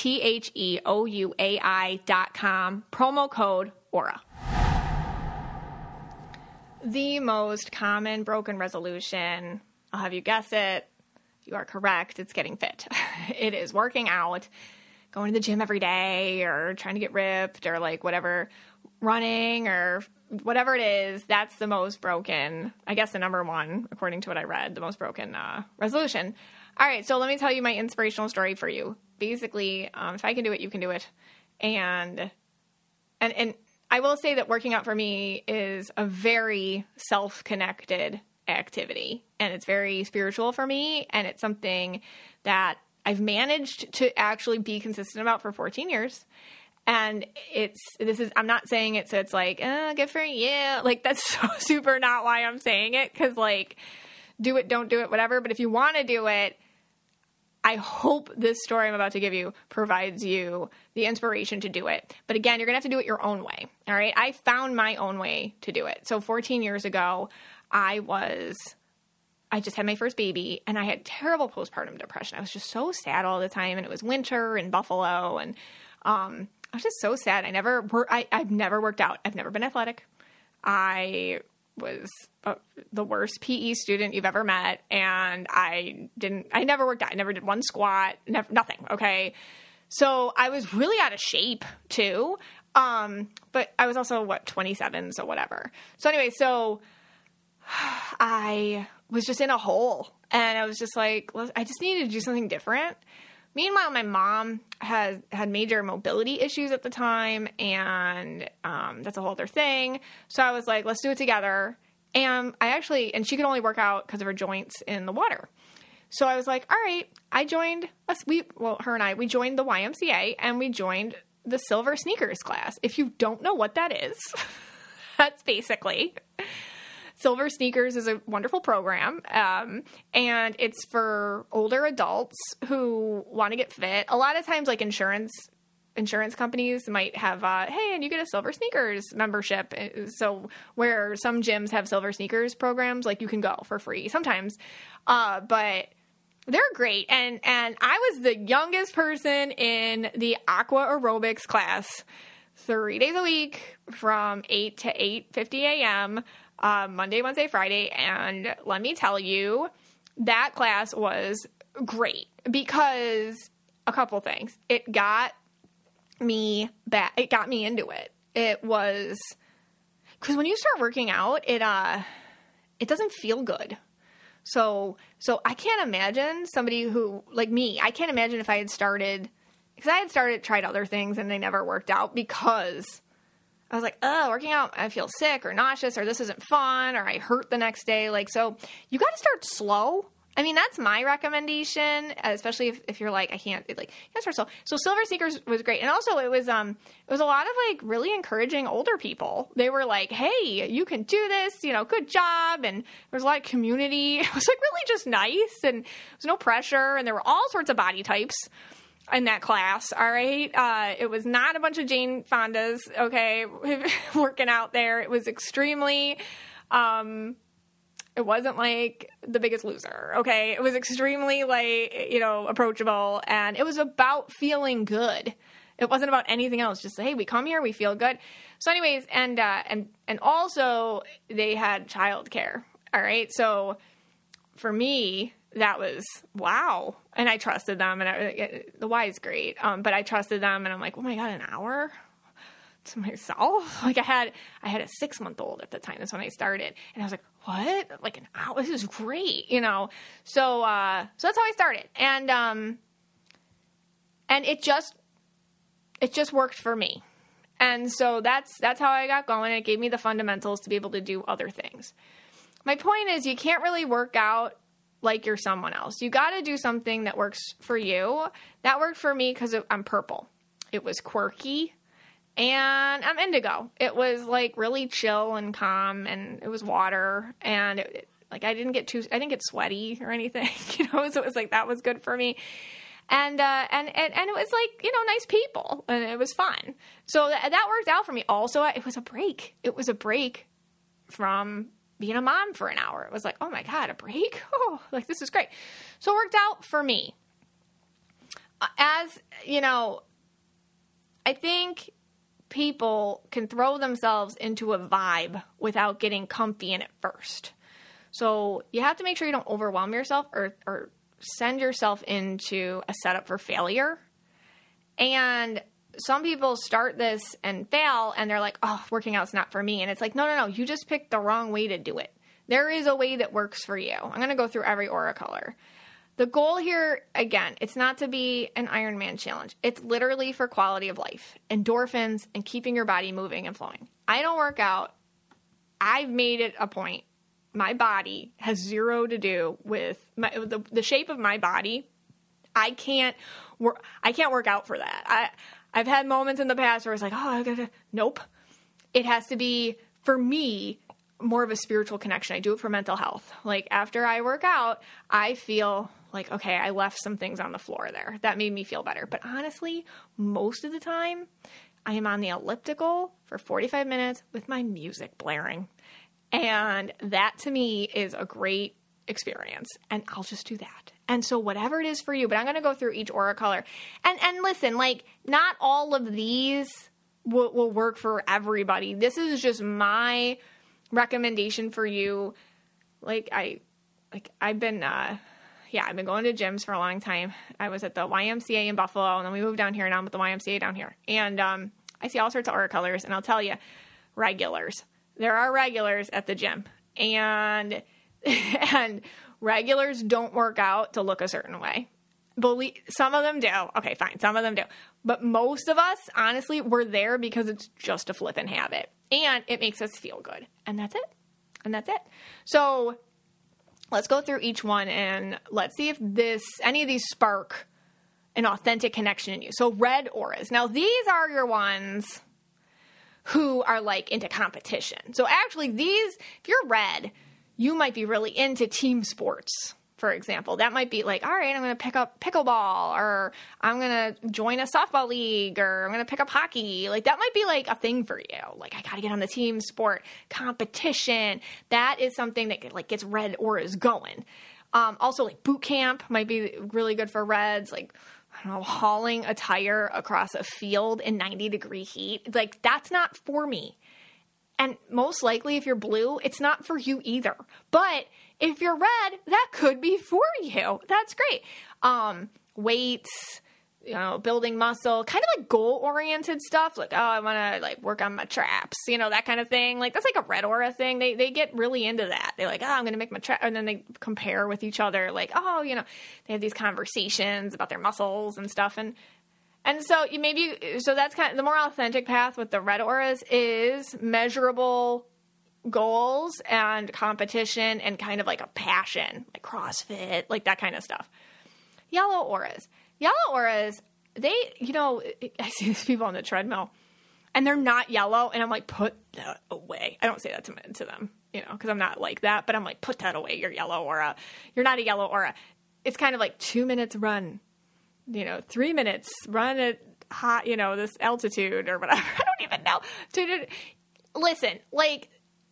THEOUAI.com, promo code AURA. The most common broken resolution, I'll have you guess it. You are correct. It's getting fit. It is working out, going to the gym every day, or trying to get ripped, or like whatever, running or whatever it is. That's the most broken, I guess the number one, according to what I read, the most broken resolution. All right, so let me tell you my inspirational story for you. Basically, if I can do it, you can do it. And I will say that working out for me is a very self-connected activity, and it's very spiritual for me, and it's something that I've managed to actually be consistent about for 14 years. And I'm not saying it so it's like, good for you. Like, that's so super not why I'm saying it. Cause like, do it, don't do it, whatever. But if you want to do it, I hope this story I'm about to give you provides you the inspiration to do it. But again, you're going to have to do it your own way. All right. I found my own way to do it. So 14 years ago, I just had my first baby, and I had terrible postpartum depression. I was just so sad all the time, and it was winter in Buffalo, and I was just so sad. I've never worked out. I've never been athletic. I was the worst PE student you've ever met, and I never worked out. I never did one squat, nothing, okay? So I was really out of shape, too, but I was also, 27, so whatever. So anyway, I was just in a hole, and I was just like, I just needed to do something different. Meanwhile, my mom had major mobility issues at the time, and that's a whole other thing. So I was like, let's do it together. And and she could only work out because of her joints in the water. So I was like, all right, I joined her and I joined the YMCA, and we joined the Silver Sneakers class. If you don't know what that is, that's basically... Silver Sneakers is a wonderful program, and it's for older adults who want to get fit. A lot of times, like insurance companies might have, hey, and you get a Silver Sneakers membership. So where some gyms have Silver Sneakers programs, like you can go for free sometimes, but they're great. And I was the youngest person in the aqua aerobics class, 3 days a week from 8 to 8:50 a.m., Monday, Wednesday, Friday, and let me tell you, that class was great because a couple things. It got me back. It got me into it. It was because when you start working out, it doesn't feel good. So I can't imagine somebody who like me. I can't imagine if I had started because I had tried other things and they never worked out because I was like, working out, I feel sick or nauseous or this isn't fun or I hurt the next day. Like, so you got to start slow. I mean, that's my recommendation, especially if you're like, I can't, like, you gotta start slow. So Silver Sneakers was great. And also it was a lot of like really encouraging older people. They were like, hey, you can do this, good job. And there was a lot of community. It was like really just nice and there was no pressure. And there were all sorts of body types in that class, all right? It was not a bunch of Jane Fondas, okay, working out there. It was extremely, it wasn't like The Biggest Loser, okay? It was extremely, like, approachable, and it was about feeling good. It wasn't about anything else. Just, hey, we come here, we feel good. So anyways, and also they had childcare, all right? So for me, that was wow. And I trusted them, and the why is great. But I trusted them, and I'm like, oh my God, an hour to myself? Like I had a 6-month-old at the time. That's when I started. And I was like, what? Like an hour? This is great, you know? So that's how I started. And it just worked for me. And so that's how I got going. It gave me the fundamentals to be able to do other things. My point is, you can't really work out like you're someone else. You got to do something that works for you. That worked for me because I'm purple. It was quirky, and I'm indigo. It was like really chill and calm, and it was water, and I didn't get sweaty or anything, you know. So it was like that was good for me. And it was like, you know, nice people, and it was fun. So that worked out for me. Also, it was a break. It was a break from being a mom for an hour. It was like, oh my God, a break? Oh, like this is great. So it worked out for me. As, you know, I think people can throw themselves into a vibe without getting comfy in it first. So you have to make sure you don't overwhelm yourself or send yourself into a setup for failure. And some people start this and fail, and they're like, oh, working out's not for me. And it's like, no, you just picked the wrong way to do it. There is a way that works for you. I'm going to go through every aura color. The goal here, again, it's not to be an Ironman challenge. It's literally for quality of life, endorphins, and keeping your body moving and flowing. I don't work out. I've made it a point. My body has zero to do with the shape of my body. I can't work out for that. I've had moments in the past where it's like, nope. It has to be, for me, more of a spiritual connection. I do it for mental health. Like after I work out, I feel like, okay, I left some things on the floor there. That made me feel better. But honestly, most of the time, I am on the elliptical for 45 minutes with my music blaring. And that to me is a great experience. And I'll just do that. And so whatever it is for you, but I'm going to go through each aura color. And listen, like not all of these will work for everybody. This is just my recommendation for you. I've been going to gyms for a long time. I was at the YMCA in Buffalo, and then we moved down here, and I'm at the YMCA down here. And I see all sorts of aura colors, and I'll tell you, regulars. There are regulars at the gym, and regulars don't work out to look a certain way. Some of them do. Okay, fine. Some of them do. But most of us, honestly, we're there because it's just a flippin' habit, and it makes us feel good. And that's it. So let's go through each one, and let's see if any of these spark an authentic connection in you. So red auras. Now, these are your ones who are like into competition. So actually if you're red, you might be really into team sports, for example. That might be like, all right, I'm going to pick up pickleball, or I'm going to join a softball league, or I'm going to pick up hockey. Like that might be like a thing for you. Like I got to get on the team sport competition. That is something that like gets red auras going. Also like boot camp might be really good for reds. Like, I don't know, hauling a tire across a field in 90-degree heat. Like, that's not for me. And most likely, if you're blue, it's not for you either. But if you're red, that could be for you. That's great. Weights, you know, building muscle, kind of like goal-oriented stuff. Like, oh, I want to like work on my traps, you know, that kind of thing. Like, that's like a red aura thing. They get really into that. They're like, oh, I'm going to make my trap. And then they compare with each other. Like, oh, you know, they have these conversations about their muscles and stuff. And so so that's kind of the more authentic path with the red auras is measurable goals and competition and kind of like a passion, like CrossFit, like that kind of stuff. Yellow auras, they, you know, I see these people on the treadmill and they're not yellow. And I'm like, put that away. I don't say that to them, you know, because I'm not like that. But I'm like, put that away. You're yellow aura. You're not a yellow aura. It's kind of like 2 minutes run, you know, 3 minutes run at hot, you know, this altitude or whatever. I don't even know. Listen, like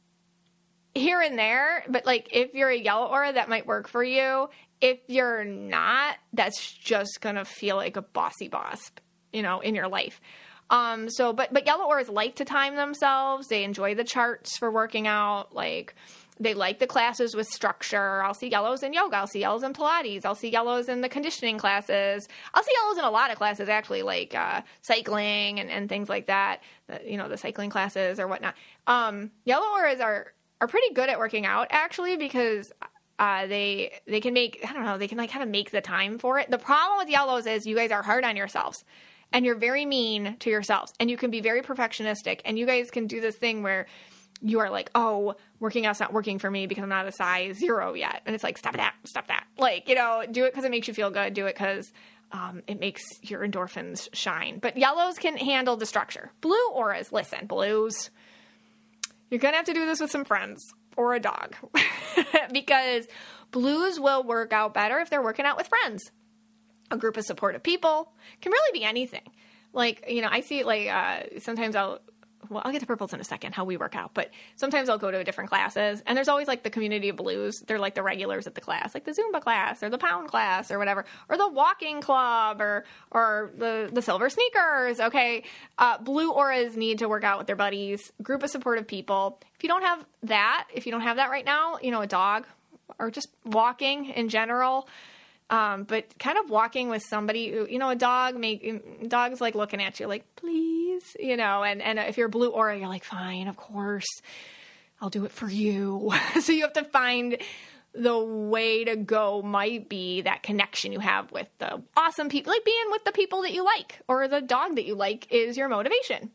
here and there, but like if you're a yellow aura, that might work for you. If you're not, that's just going to feel like a bossy boss, you know, in your life. But yellow auras like to time themselves. They enjoy the charts for working out. Like, they like the classes with structure. I'll see yellows in yoga. I'll see yellows in Pilates. I'll see yellows in the conditioning classes. I'll see yellows in a lot of classes, actually, like cycling and things like that. The cycling classes or whatnot. Yellow auras are pretty good at working out, actually, because they can make, I don't know, they can like kind of make the time for it. The problem with yellows is you guys are hard on yourselves. And you're very mean to yourselves. And you can be very perfectionistic. And you guys can do this thing where you are like, oh, working out's not working for me because I'm not a size 0 yet. And it's like, stop that. Like, do it because it makes you feel good. Do it because it makes your endorphins shine. But yellows can handle the structure. Blue auras, listen, blues, you're going to have to do this with some friends or a dog. Because blues will work out better if they're working out with friends. A group of supportive people can really be anything. Like, I see it sometimes I'll get to purples in a second, how we work out, but sometimes I'll go to different classes and there's always like the community of blues. They're like the regulars at the class, like the Zumba class or the pound class or whatever, or the walking club or the silver sneakers. Okay. Blue auras need to work out with their buddies, group of supportive people. If you don't have that right now, a dog or just walking in general, but kind of walking with somebody who, a dog's like looking at you like, please, and if you're a blue aura, you're like, fine, of course, I'll do it for you. So you have to find the way to go might be that connection you have with the awesome people, like being with the people that you like, or the dog that you like is your motivation.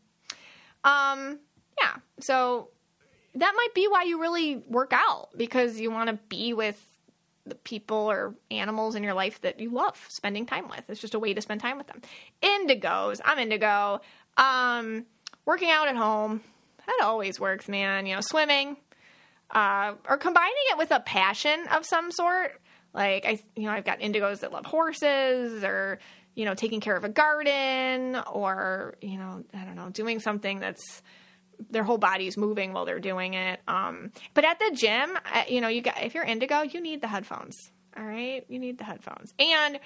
Yeah. So that might be why you really work out, because you want to be with the people or animals in your life that you love spending time with. It's just a way to spend time with them. Indigos. I'm indigo. Working out at home. That always works, man. Swimming, or combining it with a passion of some sort. Like I've got indigos that love horses, or, taking care of a garden, or, I don't know, doing something that's, their whole body's moving while they're doing it. But at the gym, if you're indigo, you need the headphones. All right. You need the headphones. And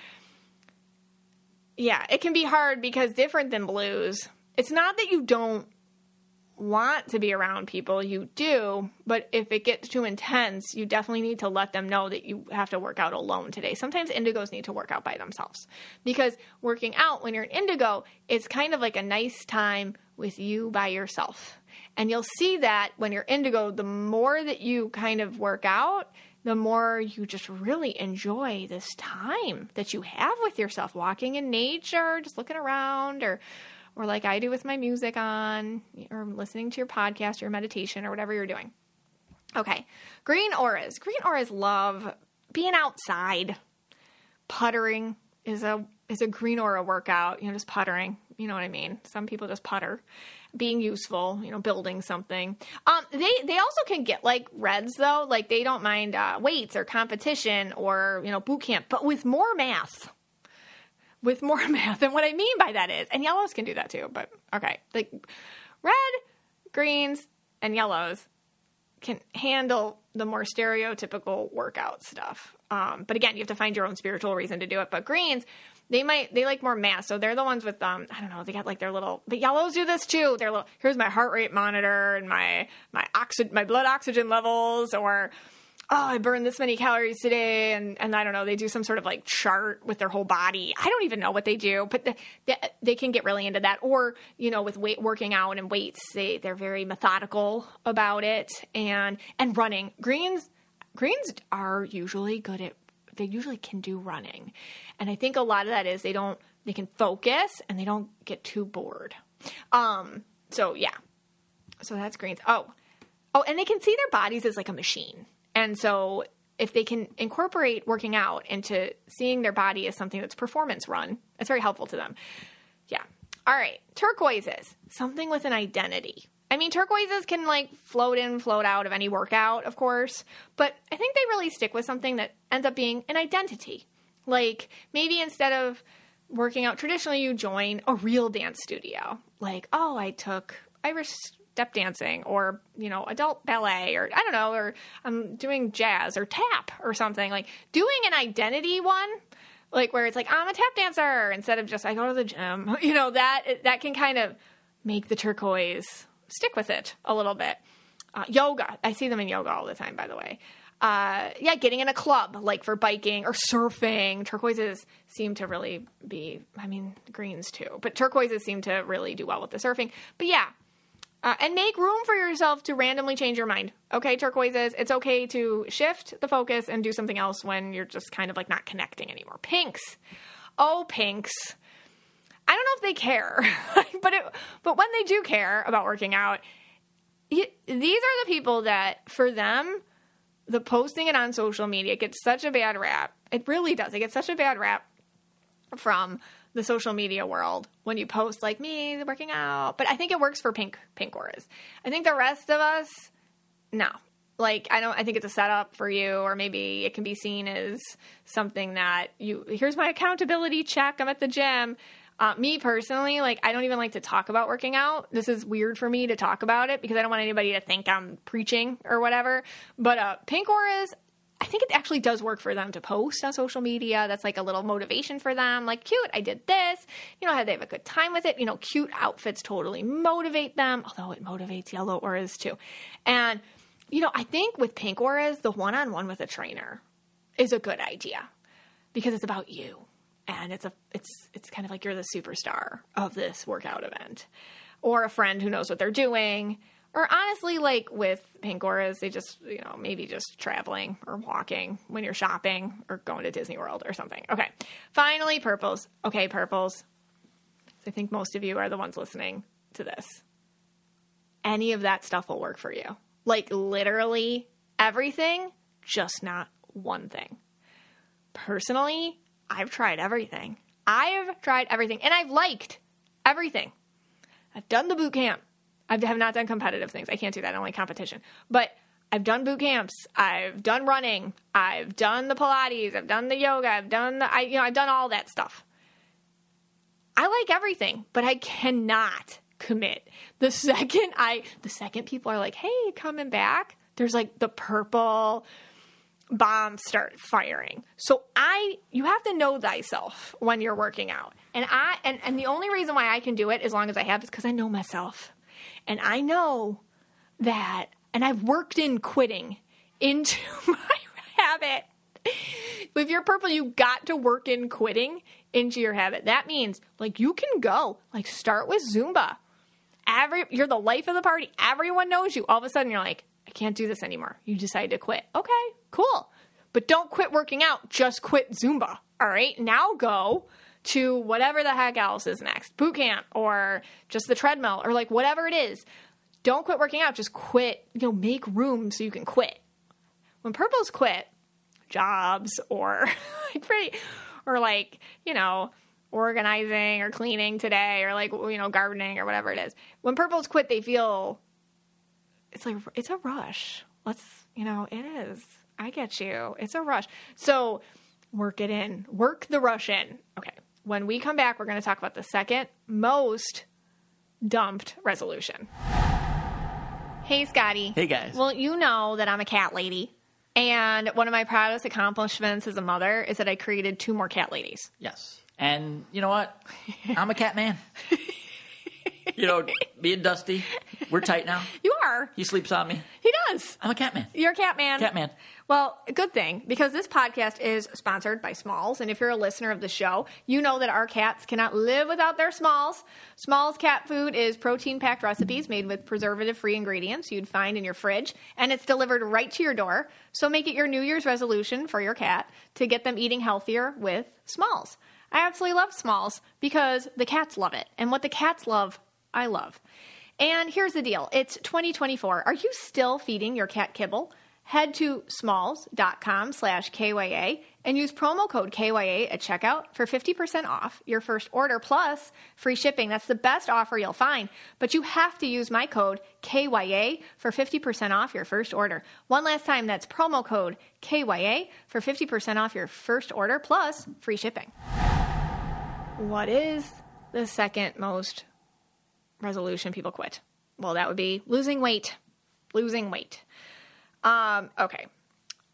yeah, it can be hard because different than blues, it's not that you don't want to be around people. You do. But if it gets too intense, you definitely need to let them know that you have to work out alone today. Sometimes indigos need to work out by themselves, because working out when you're an indigo is kind of like a nice time with you by yourself. And you'll see that when you're indigo, the more that you kind of work out, the more you just really enjoy this time that you have with yourself, walking in nature, just looking around, or like I do with my music on, or listening to your podcast, your meditation, or whatever you're doing. Okay. Green auras. Green auras love being outside. Puttering is a green aura workout, just puttering. You know what I mean? Some people just putter. Being useful, building something. They also can get like reds though. Like they don't mind weights or competition or, boot camp, but with more math. And what I mean by that is, and yellows can do that too, but okay. Like red, greens, and yellows can handle the more stereotypical workout stuff. But again, you have to find your own spiritual reason to do it. But greens, they like more mass. So they're the ones with, I don't know, they got like their little, but yellows do this too. They're little, here's my heart rate monitor and my blood oxygen levels, or, I burned this many calories today. And I don't know, they do some sort of like chart with their whole body. I don't even know what they do, but they can get really into that. Or, with working out and weights, they're very methodical about it, and running. Greens are usually good at, they usually can do running. And I think a lot of that is they can focus and they don't get too bored. So yeah. So that's greens. Oh, and they can see their bodies as like a machine. And so if they can incorporate working out into seeing their body as something that's performance run, it's very helpful to them. Yeah. All right. Turquoises, something with an identity. I mean, turquoises can like float in, float out of any workout, of course, but I think they really stick with something that ends up being an identity. Like maybe instead of working out traditionally, you join a real dance studio. Like, I took Irish step dancing, or, adult ballet, or I don't know, or I'm doing jazz or tap or something. Like doing an identity one like where it's like, I'm a tap dancer instead of just I go to the gym. You know, that can kind of make the turquoise stick with it a little bit. Yoga. I see them in yoga all the time, by the way. Getting in a club, like for biking or surfing. Turquoises seem to really be, greens too, but turquoises seem to really do well with the surfing. But yeah. And make room for yourself to randomly change your mind. Okay, turquoises, it's okay to shift the focus and do something else when you're just kind of like not connecting anymore. Pinks. Oh, pinks. I don't know if they care, but when they do care about working out, these are the people that, for them, the posting it on social media gets such a bad rap. It really does. It gets such a bad rap from the social media world when you post like me working out. But I think it works for pink auras. I think the rest of us, no. Like, I think it's a setup for you, or maybe it can be seen as something that here's my accountability check. I'm at the gym. Me personally, like, I don't even like to talk about working out. This is weird for me to talk about it because I don't want anybody to think I'm preaching or whatever. But pink auras, I think it actually does work for them to post on social media. That's like a little motivation for them. Like, cute, I did this. You know, they have a good time with it. You know, cute outfits totally motivate them, although it motivates yellow auras too. And, you know, I think with pink auras, the one-on-one with a trainer is a good idea because it's about you. And it's kind of like you're the superstar of this workout event, or a friend who knows what they're doing. Or honestly, like with pink auras, they just, you know, maybe just traveling or walking when you're shopping or going to Disney World or something. Okay. Finally, purples. Okay, purples. I think most of you are the ones listening to this. Any of that stuff will work for you. Like literally everything, just not one thing. Personally, I've tried everything. And I've liked everything. I've done the boot camp. I have not done competitive things. I can't do that. I don't like competition. But I've done boot camps. I've done running. I've done the Pilates. I've done the yoga. I've done all that stuff. I like everything, but I cannot commit. The second people are like, hey, coming back, there's like the purple bombs start firing. So you have to know thyself when you're working out. And the only reason why I can do it as long as I have is because I know myself. And I know that, and I've worked in quitting into my habit. If you're purple, you got to work in quitting into your habit. That means, like, you can go, like, start with Zumba. You're the life of the party. Everyone knows you. All of a sudden, you're like, I can't do this anymore. You decide to quit. Okay, cool. But don't quit working out. Just quit Zumba. All right? Now go to whatever the heck else is next. Boot camp or just the treadmill or like whatever it is. Don't quit working out. Just quit. You know, make room so you can quit. When purples quit jobs or organizing or cleaning today or like, you know, gardening or whatever it is. When purples quit, they feel it's like, it's a rush. It is. I get you. It's a rush. So work it in. Work the rush in. Okay. When we come back, we're going to talk about the second most dumped resolution. Hey, Scotty. Hey, guys. Well, you know that I'm a cat lady. And one of my proudest accomplishments as a mother is that I created 2 more cat ladies. Yes. And you know what? I'm a cat man. You know, me and Dusty, we're tight now. You are. He sleeps on me. He does. I'm a cat man. You're a cat man. Cat man. Well, a good thing, because this podcast is sponsored by Smalls. And if you're a listener of the show, you know that our cats cannot live without their Smalls. Smalls cat food is protein-packed recipes made with preservative-free ingredients you'd find in your fridge. And it's delivered right to your door. So make it your New Year's resolution for your cat to get them eating healthier with Smalls. I absolutely love Smalls because the cats love it. And what the cats love, I love. And here's the deal. It's 2024. Are you still feeding your cat kibble? Head to smalls.com/KYA and use promo code KYA at checkout for 50% off your first order plus free shipping. That's the best offer you'll find. But you have to use my code KYA for 50% off your first order. One last time, that's promo code KYA for 50% off your first order plus free shipping. What is the second most resolution people quit? Well, that would be losing weight. Losing weight. Okay.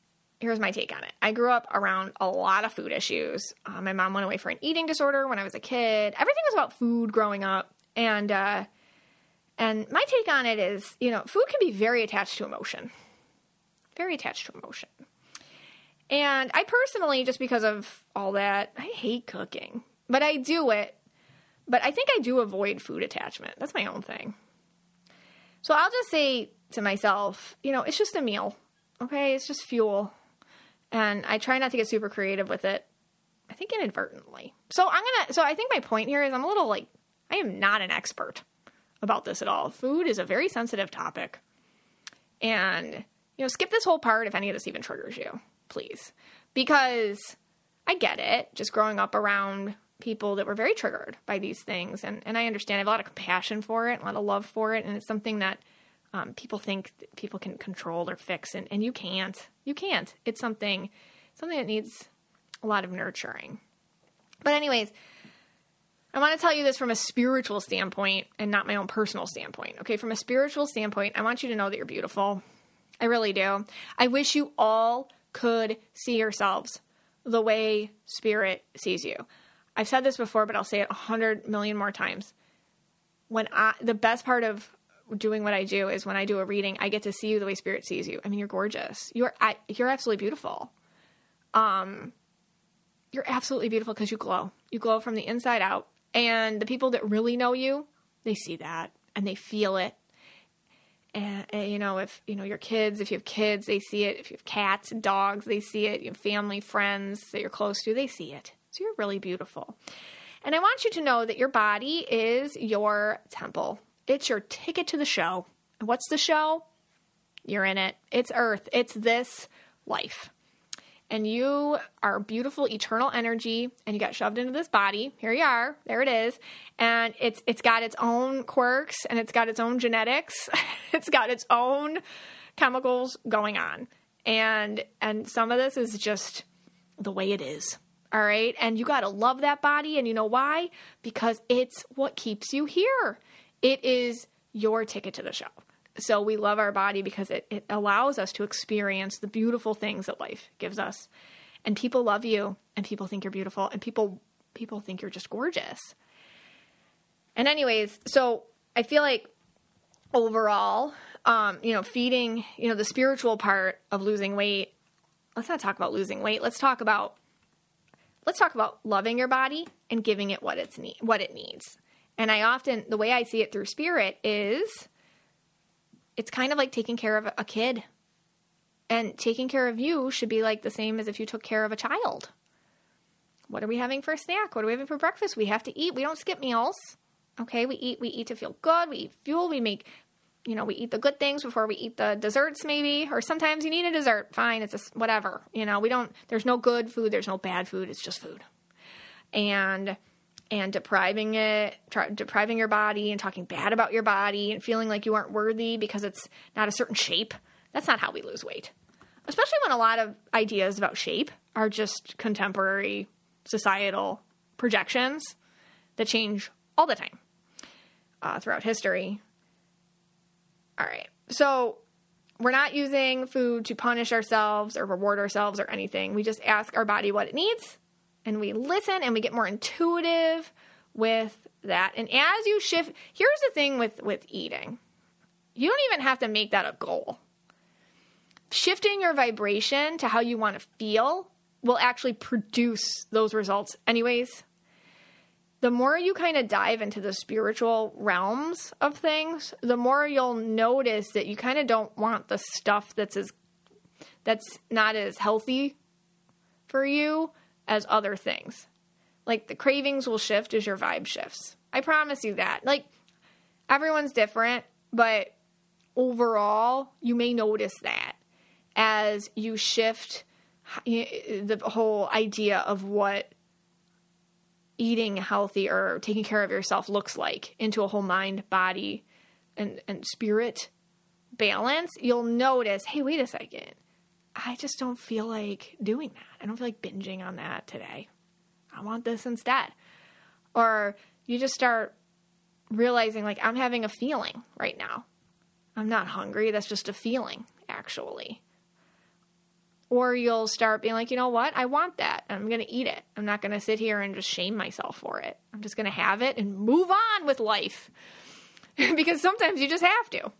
here's my take on it. I grew up around a lot of food issues. My mom went away for an eating disorder when I was a kid. Everything was about food growing up. And my take on it is, food can be very attached to emotion. Very attached to emotion. And I personally, just because of all that, I hate cooking. But I do it. But I think I do avoid food attachment. That's my own thing. So I'll just say to myself, it's just a meal. Okay? It's just fuel. And I try not to get super creative with it. I think inadvertently. So I think my point here is I'm a little I am not an expert about this at all. Food is a very sensitive topic. And, skip this whole part if any of this even triggers you, please. Because I get it, just growing up around people that were very triggered by these things. And I understand. I have a lot of compassion for it, a lot of love for it. And it's something that people think that people can control or fix. And you can't. You can't. It's something that needs a lot of nurturing. But anyways, I want to tell you this from a spiritual standpoint and not my own personal standpoint. Okay, from a spiritual standpoint, I want you to know that you're beautiful. I really do. I wish you all could see yourselves the way Spirit sees you. I've said this before, but I'll say it 100 million more times. The best part of doing what I do is when I do a reading, I get to see you the way Spirit sees you. I mean, you're gorgeous. You're absolutely beautiful. You're absolutely beautiful because you glow. You glow from the inside out. And the people that really know you, they see that and they feel it. And if your kids, if you have kids, they see it. If you have cats and dogs, they see it. You have family, friends that you're close to, they see it. So you're really beautiful. And I want you to know that your body is your temple. It's your ticket to the show. And what's the show? You're in it. It's Earth. It's this life. And you are beautiful, eternal energy, and you got shoved into this body. Here you are. There it is. And it's got its own quirks, and it's got its own genetics. It's got its own chemicals going on. And some of this is just the way it is. All right? And you got to love that body, and you know why? Because it's what keeps you here. It is your ticket to the show. So we love our body because it allows us to experience the beautiful things that life gives us. And people love you, and people think you're beautiful, and people think you're just gorgeous. And anyways, so I feel like overall, feeding, the spiritual part of losing weight, let's not talk about losing weight. Let's talk about loving your body and giving it what it needs. And the way I see it through Spirit is, it's kind of like taking care of a kid. And taking care of you should be like the same as if you took care of a child. What are we having for a snack? What are we having for breakfast? We have to eat. We don't skip meals. Okay, we eat to feel good. We eat fuel. We eat the good things before we eat the desserts maybe. Or sometimes you need a dessert. Fine, it's whatever. There's no good food. There's no bad food. It's just food. And depriving your body and talking bad about your body and feeling like you aren't worthy because it's not a certain shape. That's not how we lose weight. Especially when a lot of ideas about shape are just contemporary societal projections that change all the time throughout history. All right. So we're not using food to punish ourselves or reward ourselves or anything. We just ask our body what it needs. And we listen and we get more intuitive with that. And as you shift, here's the thing with eating. You don't even have to make that a goal. Shifting your vibration to how you want to feel will actually produce those results anyways. The more you kind of dive into the spiritual realms of things, the more you'll notice that you kind of don't want the stuff that's not as healthy for you as other things. Like the cravings will shift as your vibe shifts. I promise you that. Like everyone's different, but overall you may notice that as you shift the whole idea of what eating healthy or taking care of yourself looks like into a whole mind, body, and spirit balance. You'll notice, hey, wait a second. I just don't feel like doing that. I don't feel like binging on that today. I want this instead. Or you just start realizing, like, I'm having a feeling right now. I'm not hungry. That's just a feeling, actually. Or you'll start being like, you know what? I want that. I'm going to eat it. I'm not going to sit here and just shame myself for it. I'm just going to have it and move on with life. Because sometimes you just have to.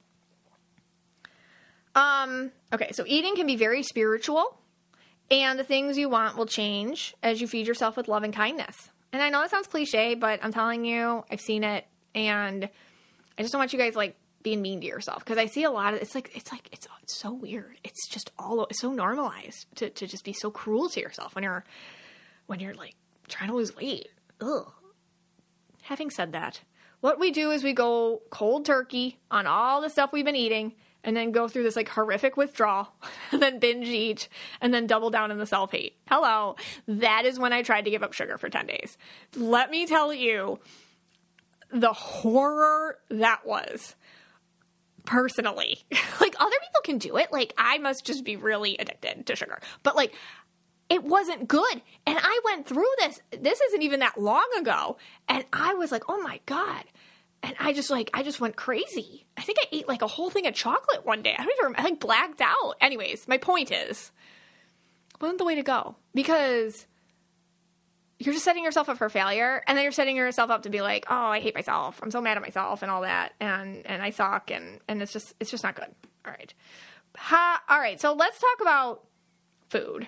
Okay, so eating can be very spiritual, and the things you want will change as you feed yourself with love and kindness. And I know that sounds cliche, but I'm telling you, I've seen it, and I just don't want you guys like being mean to yourself, because I see a lot of it's so weird. It's just it's so normalized to just be so cruel to yourself when you're like trying to lose weight. Ugh. Having said that, what we do is we go cold turkey on all the stuff we've been eating, and then go through this like horrific withdrawal, and then binge eat, and then double down in the self-hate. Hello. That is when I tried to give up sugar for 10 days. Let me tell you the horror that was. Personally, like other people can do it. Like I must just be really addicted to sugar, but like it wasn't good. And I went through this. This isn't even that long ago. And I was like, oh my God. And I just went crazy. I think I ate like a whole thing of chocolate one day. I like blacked out. Anyways, my point is, it wasn't the way to go, because you're just setting yourself up for failure, and then you're setting yourself up to be like, oh, I hate myself. I'm so mad at myself and all that. And I suck. And it's just not good. All right. All right. So let's talk about food,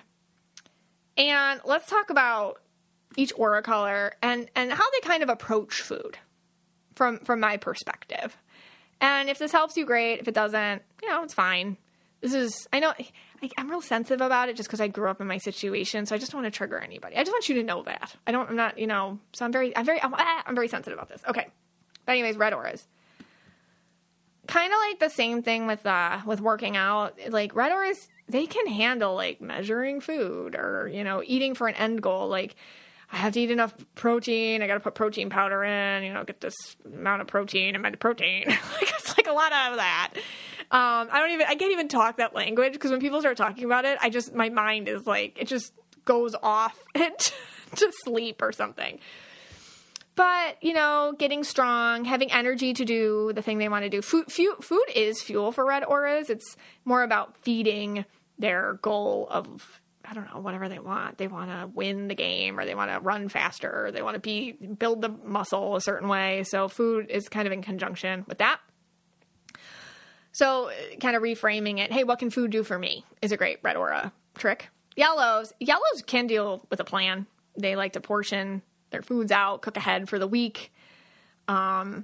and let's talk about each aura color and how they kind of approach food from my perspective. And if this helps you, great. If it doesn't, it's fine. I know I'm real sensitive about it just because I grew up in my situation. So I just don't want to trigger anybody. I just want you to know that I'm not, so I'm very sensitive about this. Okay. But anyways, red auras, kind of like the same thing with working out. Like red auras, they can handle like measuring food or, eating for an end goal. Like I have to eat enough protein. I got to put protein powder in, get this amount of protein in my protein. Like it's like a lot of that. I can't even talk that language, because when people start talking about it, my mind is like, it just goes off to sleep or something. But, getting strong, having energy to do the thing they want to do. Food is fuel for red auras. It's more about feeding their goal of, I don't know, whatever they want. They want to win the game, or they want to run faster, or they want to build the muscle a certain way. So food is kind of in conjunction with that. So kind of reframing it, hey, what can food do for me, is a great red aura trick. Yellows can deal with a plan. They like to portion their foods out, cook ahead for the week. They're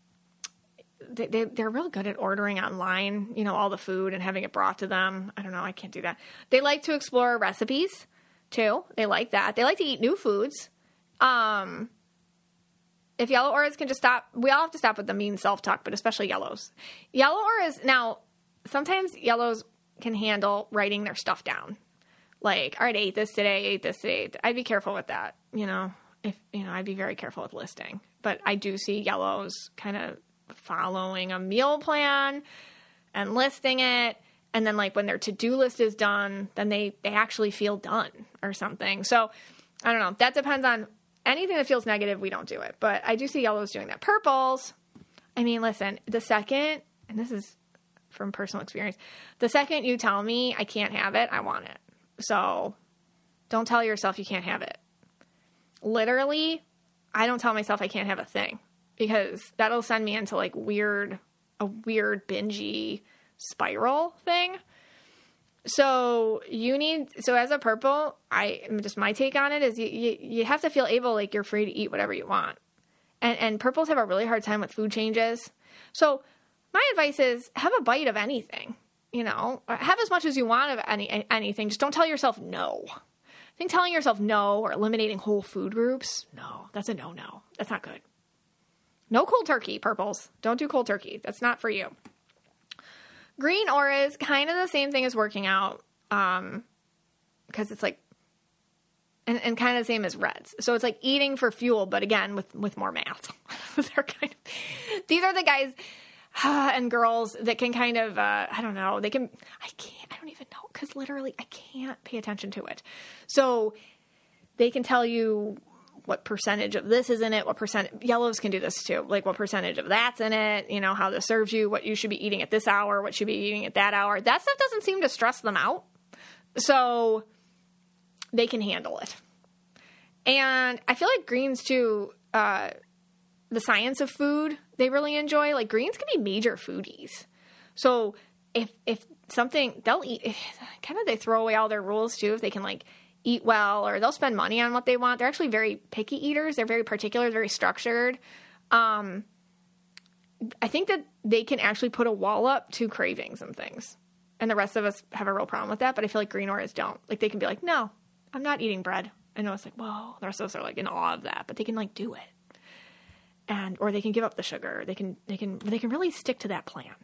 really good at ordering online, all the food and having it brought to them. I don't know. I can't do that. They like to explore recipes too. They like that. They like to eat new foods. If yellow auras can just stop, we all have to stop with the mean self-talk, but especially yellows. Yellow auras, now, sometimes yellows can handle writing their stuff down. Like, all right, I ate this today. I'd be careful with that, I'd be very careful with listing. But I do see yellows kind of following a meal plan and listing it. And then, like, when their to-do list is done, then they actually feel done or something. So, I don't know. That depends on anything that feels negative, we don't do it. But I do see yellows doing that. Purples, I mean, listen, the second, and this is from personal experience, the second you tell me I can't have it, I want it. So don't tell yourself you can't have it. Literally, I don't tell myself I can't have a thing, because that'll send me into like a weird bingey spiral thing. So as a purple, my take on it is you have to feel able, like you're free to eat whatever you want. And purples have a really hard time with food changes. So my advice is have a bite of anything, have as much as you want of anything. Just don't tell yourself no. I think telling yourself no or eliminating whole food groups, no, that's a no. That's not good. No cold turkey, purples. Don't do cold turkey. That's not for you. Green auras, kind of the same thing as working out, because it's like, and kind of the same as reds. So it's like eating for fuel, but again, with more math. These are the guys and girls that can kind of, I don't even know, because literally I can't pay attention to it. So they can tell you what percentage of this is in it, yellows can do this too, like what percentage of that's in it, how this serves you, what you should be eating at this hour, what you should be eating at that hour. That stuff doesn't seem to stress them out. So they can handle it. And I feel like greens too, the science of food, they really enjoy. Like greens can be major foodies. So if something, they'll eat, kind of they throw away all their rules too if they can like eat well, or they'll spend money on what they want. They're actually very picky eaters. They're very particular, very structured. I think that they can actually put a wall up to cravings and things. And the rest of us have a real problem with that, but I feel like green oras don't. Like they can be like, no, I'm not eating bread. I know it's like, whoa. The rest of us are like in awe of that, but they can like do it. And, or they can give up the sugar. They can really stick to that plan.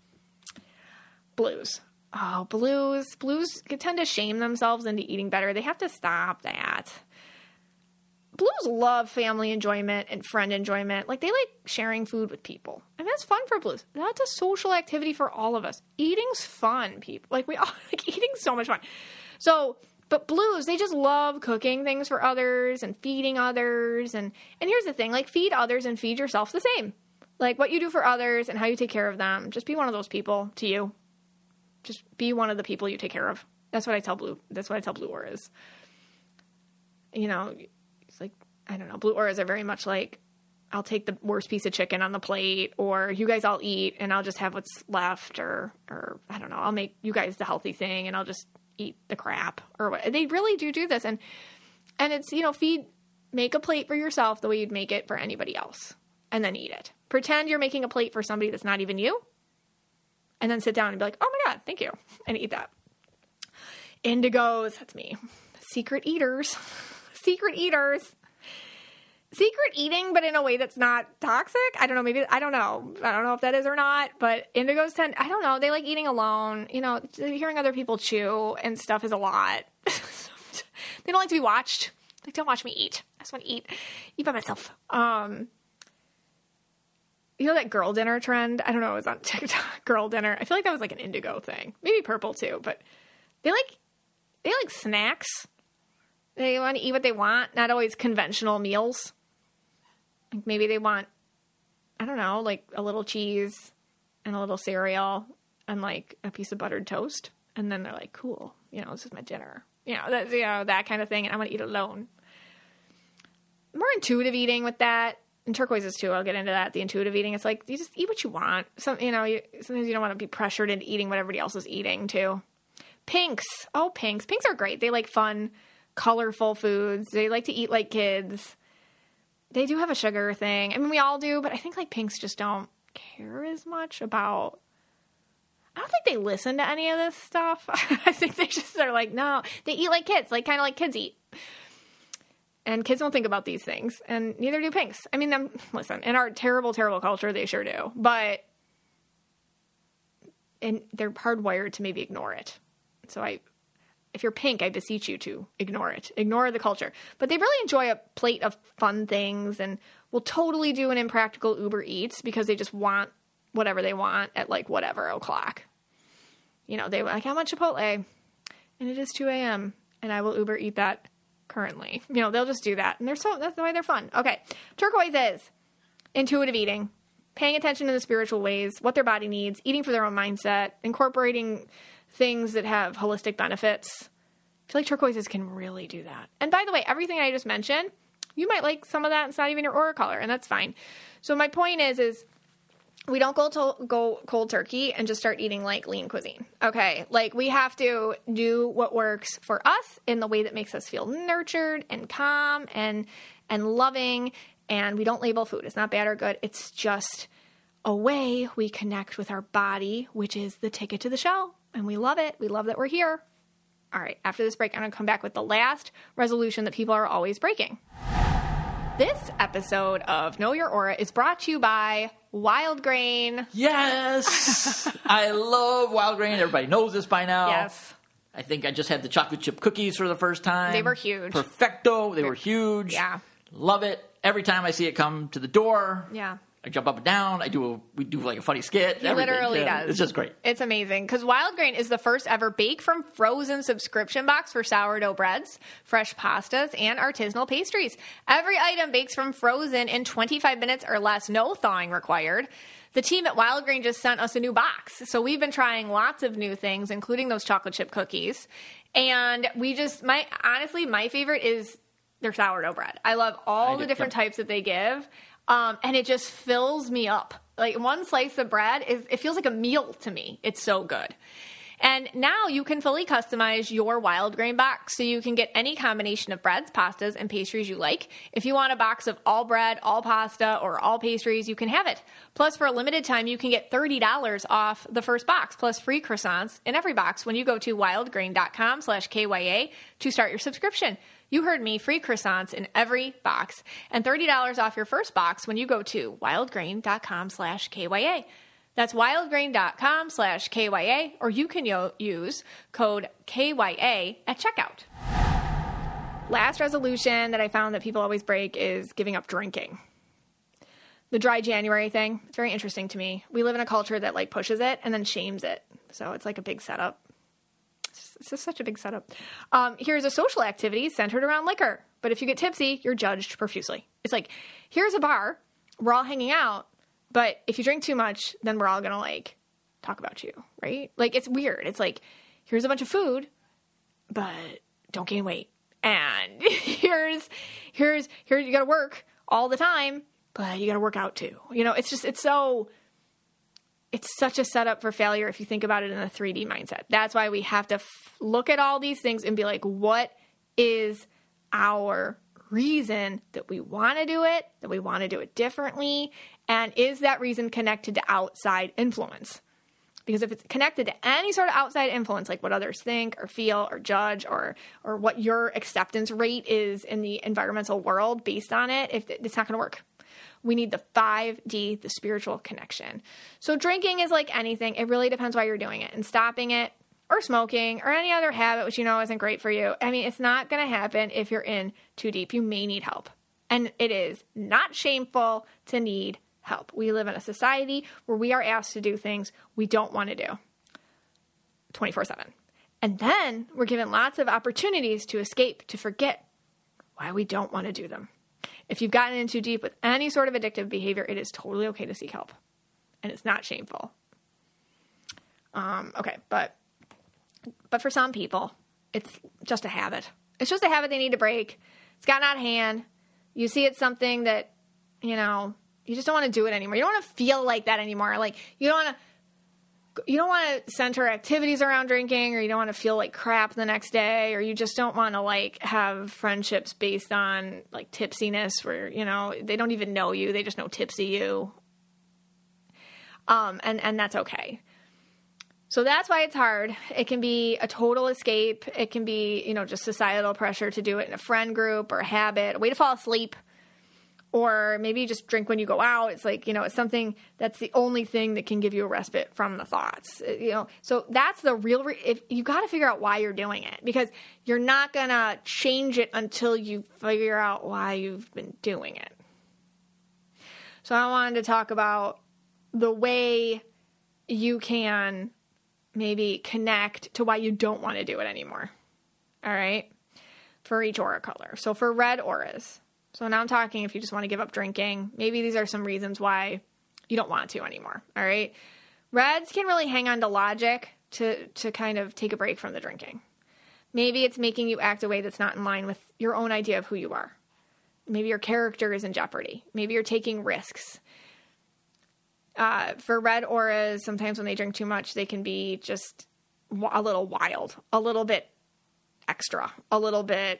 Blues. Oh, blues tend to shame themselves into eating better. They have to stop that. Blues love family enjoyment and friend enjoyment. Like they like sharing food with people. And that's fun for blues. That's a social activity for all of us. Eating's fun, people. Like we all like eating's so much fun. So, but blues, they just love cooking things for others and feeding others. And here's the thing, like feed others and feed yourself the same. Like what you do for others and how you take care of them. Just be one of those people to you. Just be one of the people you take care of. That's what I tell Blue. That's what I tell Blue Auras. You know, it's like, I don't know. Blue Auras are very much like, I'll take the worst piece of chicken on the plate, or you guys all eat and I'll just have what's left, or I don't know, I'll make you guys the healthy thing and I'll just eat the crap, or what. They really do this. And it's, you know, make a plate for yourself the way you'd make it for anybody else and then eat it. Pretend you're making a plate for somebody that's not even you. And then sit down and be like, oh my God, thank you. And eat that. Indigos, that's me. Secret eaters. Secret eaters. Secret eating, but in a way that's not toxic. I don't know. I don't know if that is or not. But indigos I don't know. They like eating alone. You know, hearing other people chew and stuff is a lot. They don't like to be watched. Like, don't watch me eat. I just want to eat by myself. You know that girl dinner trend? I don't know. It was on TikTok. Girl dinner. I feel like that was like an indigo thing. Maybe purple too. But they like snacks. They want to eat what they want. Not always conventional meals. Like maybe they want, I don't know, like a little cheese and a little cereal and like a piece of buttered toast. And then they're like, cool. You know, this is my dinner. That kind of thing. And I want to eat alone. More intuitive eating with that. And turquoises too, I'll get into that. The intuitive eating, it's like, you just eat what you want. Sometimes you don't want to be pressured into eating what everybody else is eating too. Pinks. Oh, pinks. Pinks are great. They like fun, colorful foods. They like to eat like kids. They do have a sugar thing. I mean, we all do, but I think like pinks just don't care as much about, I don't think they listen to any of this stuff. I think they just are like, no, they eat like kids, like kind of like kids eat. And kids don't think about these things, and neither do pinks. I mean, listen, in our terrible, terrible culture, they sure do. But they're hardwired to maybe ignore it. So if you're pink, I beseech you to ignore it. Ignore the culture. But they really enjoy a plate of fun things and will totally do an impractical Uber Eats because they just want whatever they want at like whatever o'clock. You know, they like, I want Chipotle, and it is 2 a.m., and I will Uber eat that currently. You know, they'll just do that. And that's the way they're fun. Okay. Turquoise is intuitive eating, paying attention to the spiritual ways, what their body needs, eating for their own mindset, incorporating things that have holistic benefits. I feel like turquoises can really do that. And by the way, everything I just mentioned, you might like some of that. It's not even your aura color, and that's fine. So my point is we don't go cold turkey and just start eating like lean cuisine. Okay. Like we have to do what works for us in the way that makes us feel nurtured and calm and loving. And we don't label food. It's not bad or good. It's just a way we connect with our body, which is the ticket to the show. And we love it. We love that we're here. All right. After this break, I'm going to come back with the last resolution that people are always breaking. This episode of Know Your Aura is brought to you by Wild Grain. Yes! I love Wild Grain. Everybody knows this by now. Yes. I think I just had the chocolate chip cookies for the first time. They were huge. Perfecto. They were huge. Yeah. Love it. Every time I see it come to the door. Yeah. I jump up and down. We do like a funny skit. He literally does. It's just great. It's amazing because Wild Grain is the first ever bake from frozen subscription box for sourdough breads, fresh pastas, and artisanal pastries. Every item bakes from frozen in 25 minutes or less, no thawing required. the team at Wild Grain just sent us a new box. So we've been trying lots of new things, including those chocolate chip cookies. And honestly, my favorite is their sourdough bread. I love all the different types that they give. And it just fills me up. Like one slice of bread, it feels like a meal to me. It's so good. And now you can fully customize your Wild Grain box so you can get any combination of breads, pastas, and pastries you like. If you want a box of all bread, all pasta, or all pastries, you can have it. Plus, for a limited time, you can get $30 off the first box, plus free croissants in every box when you go to wildgrain.com/KYA to start your subscription. You heard me, free croissants in every box, and $30 off your first box when you go to wildgrain.com/KYA. That's wildgrain.com/KYA, or you can use code KYA at checkout. Last resolution that I found that people always break is giving up drinking. The dry January thing, it's very interesting to me. We live in a culture that like pushes it and then shames it. So it's like a big setup. It's just such a big setup. Here's a social activity centered around liquor. But if you get tipsy, you're judged profusely. It's like, here's a bar. We're all hanging out. But if you drink too much, then we're all going to like talk about you, right? Like it's weird. It's like, here's a bunch of food, but don't gain weight. And here's you got to work all the time, but you got to work out too. You know, it's such a setup for failure if you think about it in a 3D mindset. That's why we have to look at all these things and be like, what is our reason that we want to do it, that we want to do it differently, and is that reason connected to outside influence? Because if it's connected to any sort of outside influence, like what others think or feel or judge or what your acceptance rate is in the environmental world based on it, it's not going to work. We need the 5D, the spiritual connection. So drinking is like anything. It really depends why you're doing it. And stopping it or smoking or any other habit, which you know isn't great for you. I mean, it's not going to happen if you're in too deep. You may need help. And it is not shameful to need help. We live in a society where we are asked to do things we don't want to do 24/7. And then we're given lots of opportunities to escape, to forget why we don't want to do them. If you've gotten in too deep with any sort of addictive behavior, it is totally okay to seek help. And it's not shameful. Okay, but for some people, it's just a habit. It's just a habit they need to break. It's gotten out of hand. You see it's something that, you know, you just don't want to do it anymore. You don't want to feel like that anymore. Like, you don't want to center activities around drinking, or you don't want to feel like crap the next day, or you just don't want to like have friendships based on like tipsiness where, you know, they don't even know you. They just know tipsy you. And that's okay. So that's why it's hard. It can be a total escape. It can be, you know, just societal pressure to do it in a friend group or a habit, a way to fall asleep. Or maybe you just drink when you go out. It's like, you know, it's something that's the only thing that can give you a respite from the thoughts, you know. So that's the real, if you got to figure out why you're doing it, because you're not going to change it until you figure out why you've been doing it. So I wanted to talk about the way you can maybe connect to why you don't want to do it anymore. All right. For each aura color. So for red auras. So now I'm talking if you just want to give up drinking, maybe these are some reasons why you don't want to anymore. All right. Reds can really hang on to logic to kind of take a break from the drinking. Maybe it's making you act a way that's not in line with your own idea of who you are. Maybe your character is in jeopardy. Maybe you're taking risks. For red auras, sometimes when they drink too much, they can be just a little wild, a little bit extra, a little bit,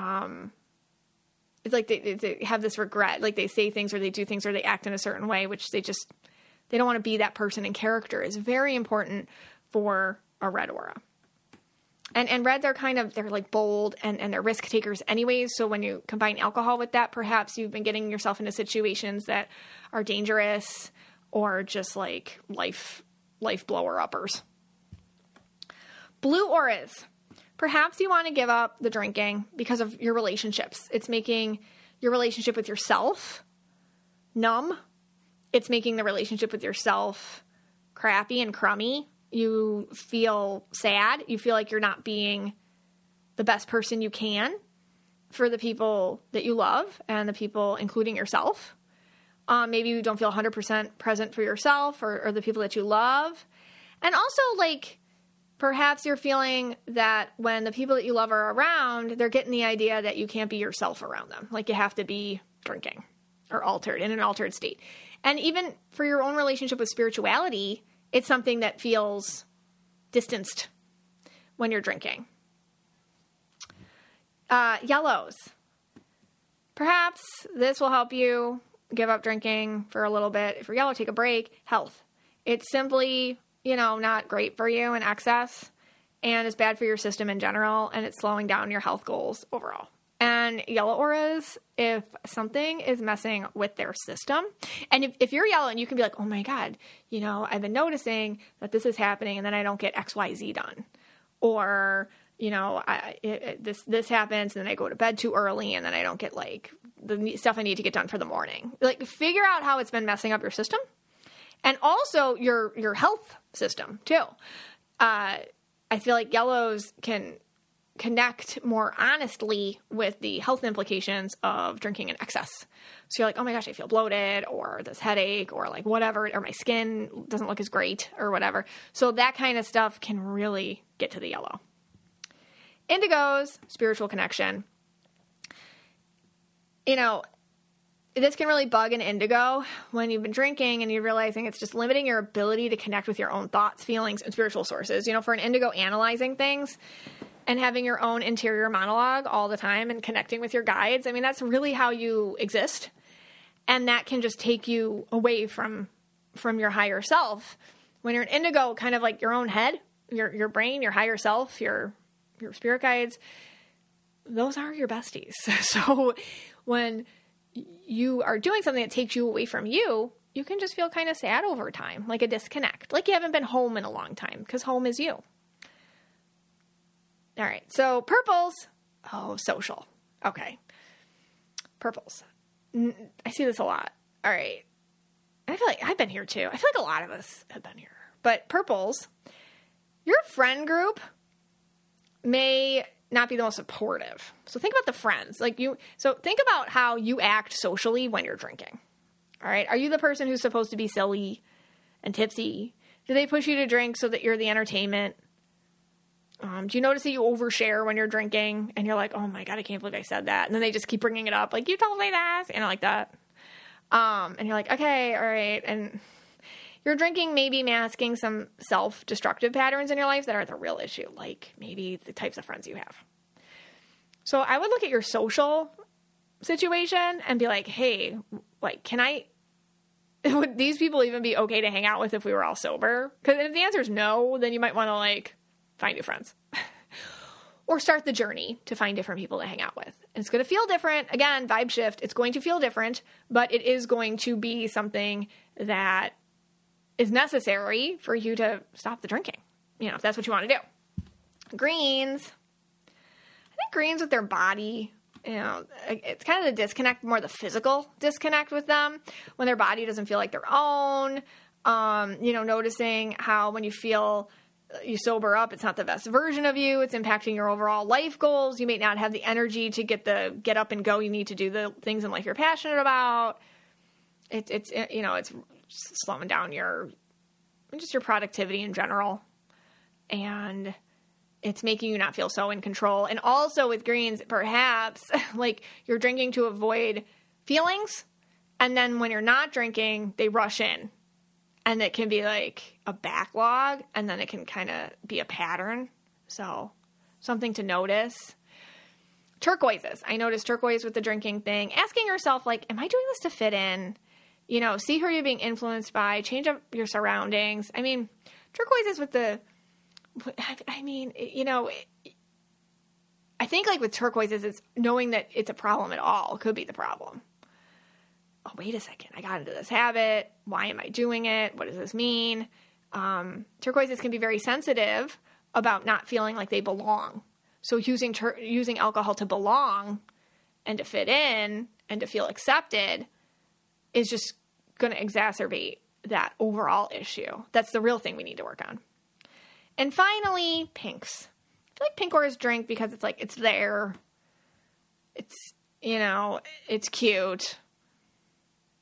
it's like they have this regret, like they say things or they do things or they act in a certain way, which they don't want to be that person, and character is very important for a red aura. And reds are they're like bold and they're risk takers anyways. So when you combine alcohol with that, perhaps you've been getting yourself into situations that are dangerous or just like life blower uppers. Blue auras. Perhaps you want to give up the drinking because of your relationships. It's making your relationship with yourself numb. It's making the relationship with yourself crappy and crummy. You feel sad. You feel like you're not being the best person you can for the people that you love and the people, including yourself. Maybe you don't feel 100% present for yourself or the people that you love. And also, like, perhaps you're feeling that when the people that you love are around, they're getting the idea that you can't be yourself around them. Like, you have to be drinking or altered, in an altered state. And even for your own relationship with spirituality, it's something that feels distanced when you're drinking. Yellows. Perhaps this will help you give up drinking for a little bit. If you're yellow, take a break. Health. It's simply, not great for you in excess, and it's bad for your system in general, and it's slowing down your health goals overall. And yellow auras, if something is messing with their system, and if you're yellow and you can be like, oh my God, I've been noticing that this is happening and then I don't get XYZ done. Or, this happens and then I go to bed too early and then I don't get like the stuff I need to get done for the morning. Like, figure out how it's been messing up your system and also your health system too. I feel like yellows can connect more honestly with the health implications of drinking in excess. So you're like, oh my gosh, I feel bloated, or this headache, or like whatever, or my skin doesn't look as great or whatever. So that kind of stuff can really get to the yellow. Indigos, spiritual connection. This can really bug an indigo when you've been drinking and you're realizing it's just limiting your ability to connect with your own thoughts, feelings, and spiritual sources. For an indigo, analyzing things and having your own interior monologue all the time and connecting with your guides, that's really how you exist. And that can just take you away from your higher self. When you're an indigo, kind of like your own head, your brain, your higher self, your spirit guides, those are your besties. So when you are doing something that takes you away from you, you can just feel kind of sad over time, like a disconnect, like you haven't been home in a long time, because home is you. All right, so purples. Oh, social. Okay. Purples. I see this a lot. All right. I feel like I've been here too. I feel like a lot of us have been here. But purples, your friend may not be the most supportive. So think about the friends. So think about how you act socially when you're drinking. All right. Are you the person who's supposed to be silly and tipsy? Do they push you to drink so that you're the entertainment? Do you notice that you overshare when you're drinking and you're like, oh my God, I can't believe I said that. And then they just keep bringing it up. Like, you told me that, like that. And you're like, okay, all right. And your drinking may be masking some self-destructive patterns in your life that are the real issue, like maybe the types of friends you have. So I would look at your social situation and be like, hey, like, would these people even be okay to hang out with if we were all sober? Because if the answer is no, then you might want to find new friends or start the journey to find different people to hang out with. And it's going to feel different. Again, vibe shift. It's going to feel different, but it is going to be something that is necessary for you to stop the drinking, if that's what you want to do. Greens. I think greens with their body, it's kind of the disconnect, more the physical disconnect with them when their body doesn't feel like their own. Noticing how when you sober up, it's not the best version of you. It's impacting your overall life goals. You may not have the energy to get up and go. You need to do the things in life you're passionate about. It's slowing down your productivity in general. And it's making you not feel so in control. And also with greens, perhaps you're drinking to avoid feelings. And then when you're not drinking, they rush in. And it can be like a backlog, and then it can kind of be a pattern. So something to notice. Turquoises. I noticed turquoise with the drinking thing. Asking yourself, am I doing this to fit in? See who you're being influenced by. Change up your surroundings. Turquoises with the... I think with turquoises, it's knowing that it's a problem at all. It could be the problem. Oh, wait a second, I got into this habit. Why am I doing it? What does this mean? Turquoises can be very sensitive about not feeling like they belong. So using alcohol to belong and to fit in and to feel accepted is just going to exacerbate that overall issue. That's the real thing we need to work on. And finally, pinks. I feel like pink auras drink because it's there. It's, it's cute.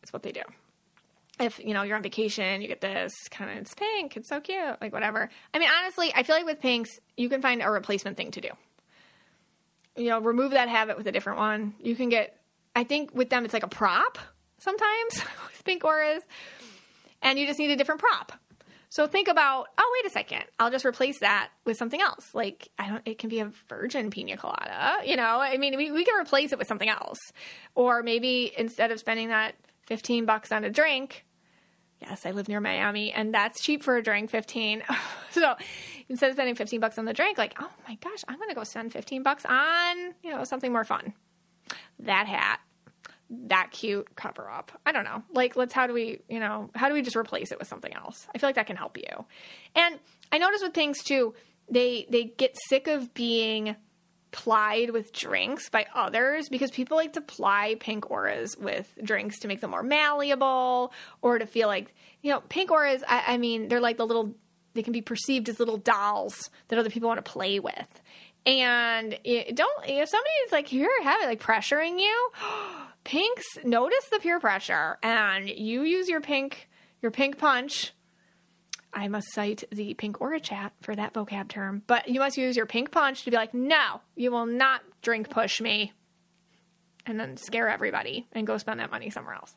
That's what they do. If, you're on vacation, you get this kind of, it's pink, it's so cute, like whatever. I mean, honestly, I feel like with pinks, you can find a replacement thing to do. Remove that habit with a different one. You can get, I think with them, it's like a prop sometimes with pink auras, and you just need a different prop. So think about, oh, wait a second, I'll just replace that with something else. Like, it can be a virgin pina colada, I mean, we can replace it with something else. Or maybe instead of spending that $15 on a drink, yes, I live near Miami, and that's cheap for a drink, 15. So instead of spending $15 on the drink, like, oh my gosh, I'm going to go spend $15 on, something more fun. That hat, that cute cover up. I don't know. Like, how do we just replace it with something else? I feel like that can help you. And I notice with things too, they get sick of being plied with drinks by others because people like to ply pink auras with drinks to make them more malleable or to feel like, pink auras, I mean, they're like they can be perceived as little dolls that other people want to play with. And if somebody's like, here, have it, like pressuring you, pinks, notice the peer pressure and you use your pink punch. I must cite the pink aura chat for that vocab term, but you must use your pink punch to be like, no, you will not drink push me, and then scare everybody and go spend that money somewhere else.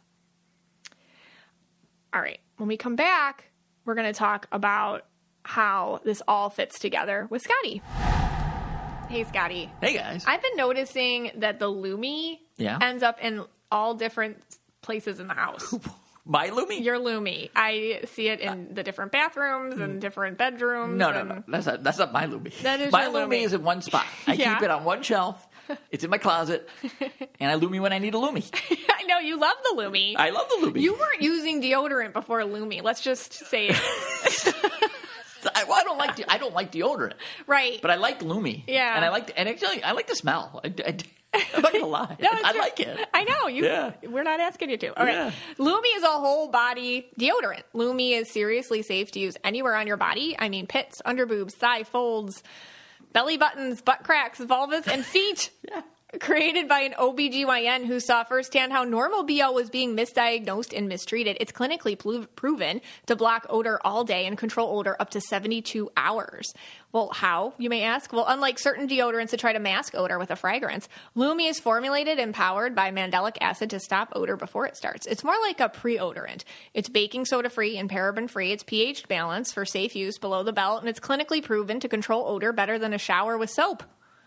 All right. When we come back, we're going to talk about how this all fits together with Scotty. Hey, Scotty. Hey, guys. I've been noticing that the Lumi ends up in all different places in the house. My Lumi? Your Lumi. I see it in the different bathrooms and different bedrooms. No. That's not my Lumi. That is my your Lumi is in one spot. I keep it on one shelf. It's in my closet. And I Lumi when I need a Lumi. I know. You love the Lumi. I love the Lumi. You weren't using deodorant before Lumi. Let's just say it. I don't like deodorant. Right. But I like Lumi. Yeah. And actually, I like the smell. I'm not gonna lie. No, I like it. I know. We're not asking you to. All right. Lumi is a whole body deodorant. Lumi is seriously safe to use anywhere on your body. I mean, pits, underboobs, thigh folds, belly buttons, butt cracks, vulvas, and feet. Created by an OBGYN who saw firsthand how normal BO was being misdiagnosed and mistreated. It's clinically proven to block odor all day and control odor up to 72 hours. Well, how, you may ask? Well, unlike certain deodorants that try to mask odor with a fragrance, Lumi is formulated and powered by mandelic acid to stop odor before it starts. It's more like a pre-odorant. It's baking soda-free and paraben-free. It's pH balanced for safe use below the belt, and it's clinically proven to control odor better than a shower with soap.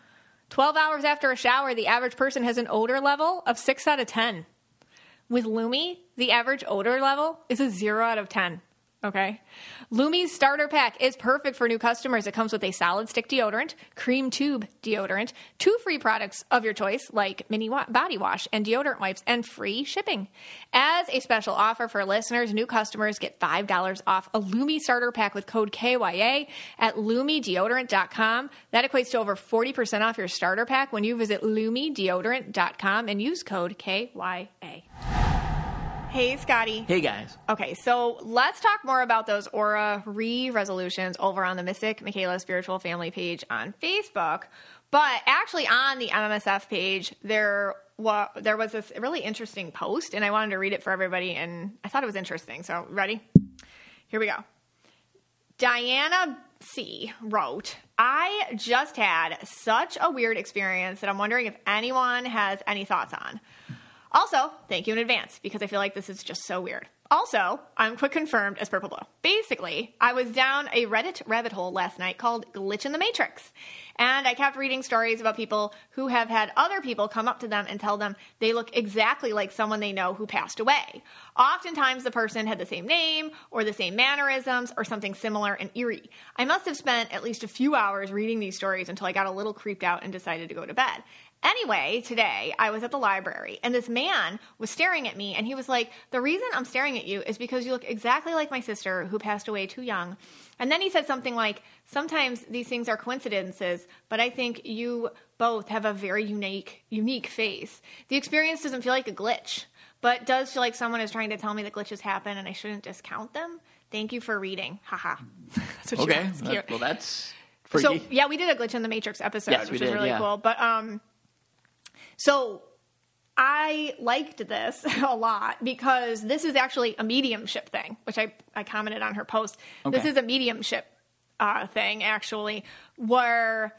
12 hours after a shower, the average person has an odor level of 6 out of 10. With Lumi, the average odor level is a 0 out of 10. Okay. Lumi's starter pack is perfect for new customers. It comes with a solid stick deodorant, cream tube deodorant, 2 free products of your choice like mini body wash and deodorant wipes, and free shipping. As a special offer for listeners, new customers get $5 off a Lumi starter pack with code KYA at LumiDeodorant.com. That equates to over 40% off your starter pack when you visit LumiDeodorant.com and use code KYA. Hey, Scotty. Hey, guys. Okay, so let's talk more about those Aura re-resolutions over on the Mystic Michaela Spiritual Family page on Facebook. But actually on the MMSF page, there was this really interesting post, and I wanted to read it for everybody, and I thought it was interesting. So, ready? Here we go. Diana C. wrote, I just had such a weird experience that I'm wondering if anyone has any thoughts on. Also, thank you in advance, because I feel like this is just so weird. Also, I'm quick confirmed as Purple Blow. Basically, I was down a Reddit rabbit hole last night called Glitch in the Matrix. And I kept reading stories about people who have had other people come up to them and tell them they look exactly like someone they know who passed away. Oftentimes, the person had the same name or the same mannerisms or something similar and eerie. I must have spent at least a few hours reading these stories until I got a little creeped out and decided to go to bed. Anyway, today I was at the library and this man was staring at me and he was like, the reason I'm staring at you is because you look exactly like my sister who passed away too young. And then he said something like, sometimes these things are coincidences, but I think you both have a very unique face. The experience doesn't feel like a glitch, but does feel like someone is trying to tell me that glitches happen and I shouldn't discount them. Thank you for reading. Haha. Okay. Well, that's freaky. So, yeah, we did a Glitch in the Matrix episode, which was really cool. But, so I liked this a lot because this is actually a mediumship thing, which I commented on her post. Okay. This is a mediumship thing, actually, where,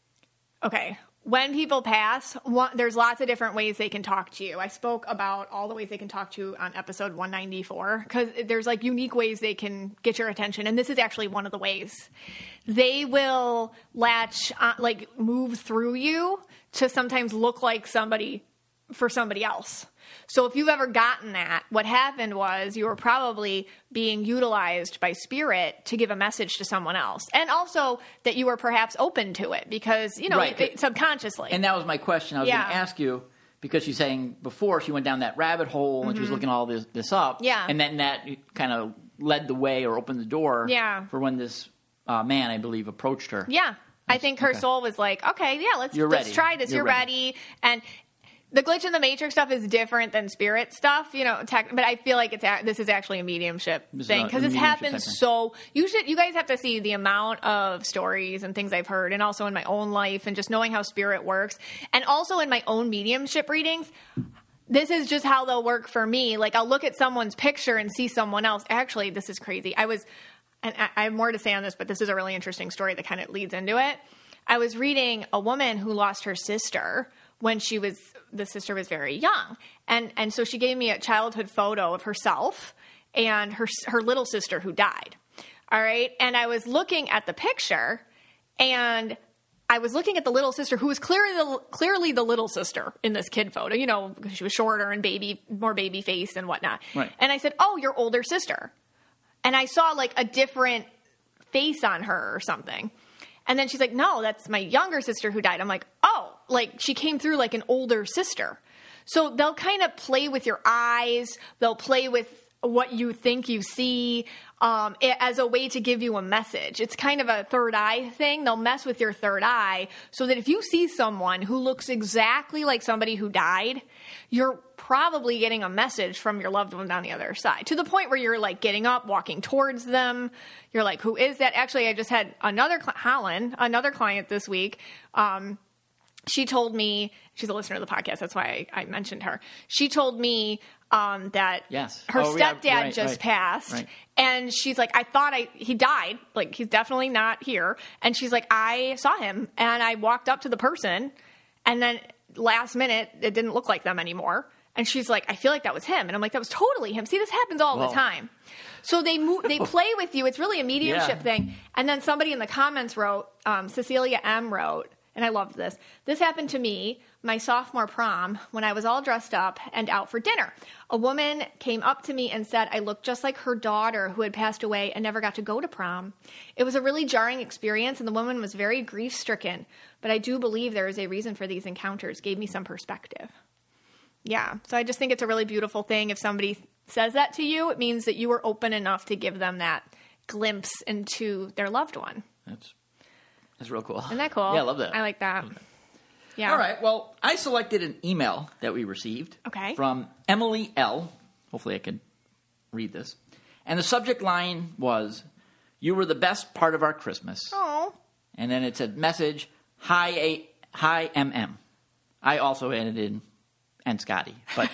when people pass, there's lots of different ways they can talk to you. I spoke about all the ways they can talk to you on episode 194, because there's like unique ways they can get your attention. And this is actually one of the ways. They will move through you to sometimes look like somebody for somebody else. So if you've ever gotten that, what happened was you were probably being utilized by spirit to give a message to someone else. And also that you were perhaps open to it because, right. Subconsciously. And that was my question. I was going to ask you, because she's saying before she went down that rabbit hole and she was looking all this up. Yeah. And then that kind of led the way or opened the door for when this man, I believe, approached her. Yeah. I think her soul was like, okay, yeah, let's try this. You're ready. And the glitch in the matrix stuff is different than spirit stuff, but I feel like this is actually a mediumship thing because this happens so. You guys have to see the amount of stories and things I've heard, and also in my own life, and just knowing how spirit works, and also in my own mediumship readings. This is just how they'll work for me. Like I'll look at someone's picture and see someone else. Actually, this is crazy. And I have more to say on this, but this is a really interesting story that kind of leads into it. I was reading a woman who lost her sister when the sister was very young. And so she gave me a childhood photo of herself and her little sister who died. All right. And I was looking at the picture and I was looking at the little sister who was clearly the little sister in this kid photo, because she was shorter and more baby face and whatnot. Right. And I said, "Oh, your older sister." And I saw like a different face on her or something. And then she's like, "No, that's my younger sister who died." I'm like, "Oh, like she came through like an older sister." So they'll kind of play with your eyes. They'll play with what you think you see as a way to give you a message. It's kind of a third eye thing. They'll mess with your third eye so that if you see someone who looks exactly like somebody who died, you're probably getting a message from your loved one on the other side, to the point where you're like getting up, walking towards them. You're like, who is that? Actually, I just had another client this week. She told me, she's a listener to the podcast, that's why I mentioned her. She told me that her stepdad just passed. Right. And she's like, I thought he died. Like, he's definitely not here. And she's like, I saw him and I walked up to the person and then last minute, it didn't look like them anymore. And she's like, I feel like that was him. And I'm like, that was totally him. See, this happens all the time. So they play with you. It's really a mediumship thing. And then somebody in the comments wrote, Cecilia M. wrote, and I loved this. This happened to me my sophomore prom when I was all dressed up and out for dinner. A woman came up to me and said I looked just like her daughter who had passed away and never got to go to prom. It was a really jarring experience, and the woman was very grief-stricken. But I do believe there is a reason for these encounters. Gave me some perspective. Yeah, so I just think it's a really beautiful thing. If somebody says that to you, it means that you were open enough to give them that glimpse into their loved one. That's real cool. Isn't that cool? Yeah, I love that. I like that. Yeah. All right. Well, I selected an email that we received from Emily L. Hopefully I can read this. And the subject line was, "You were the best part of our Christmas." Oh. And then it said, message, hi MM. I also added in, and Scotty. But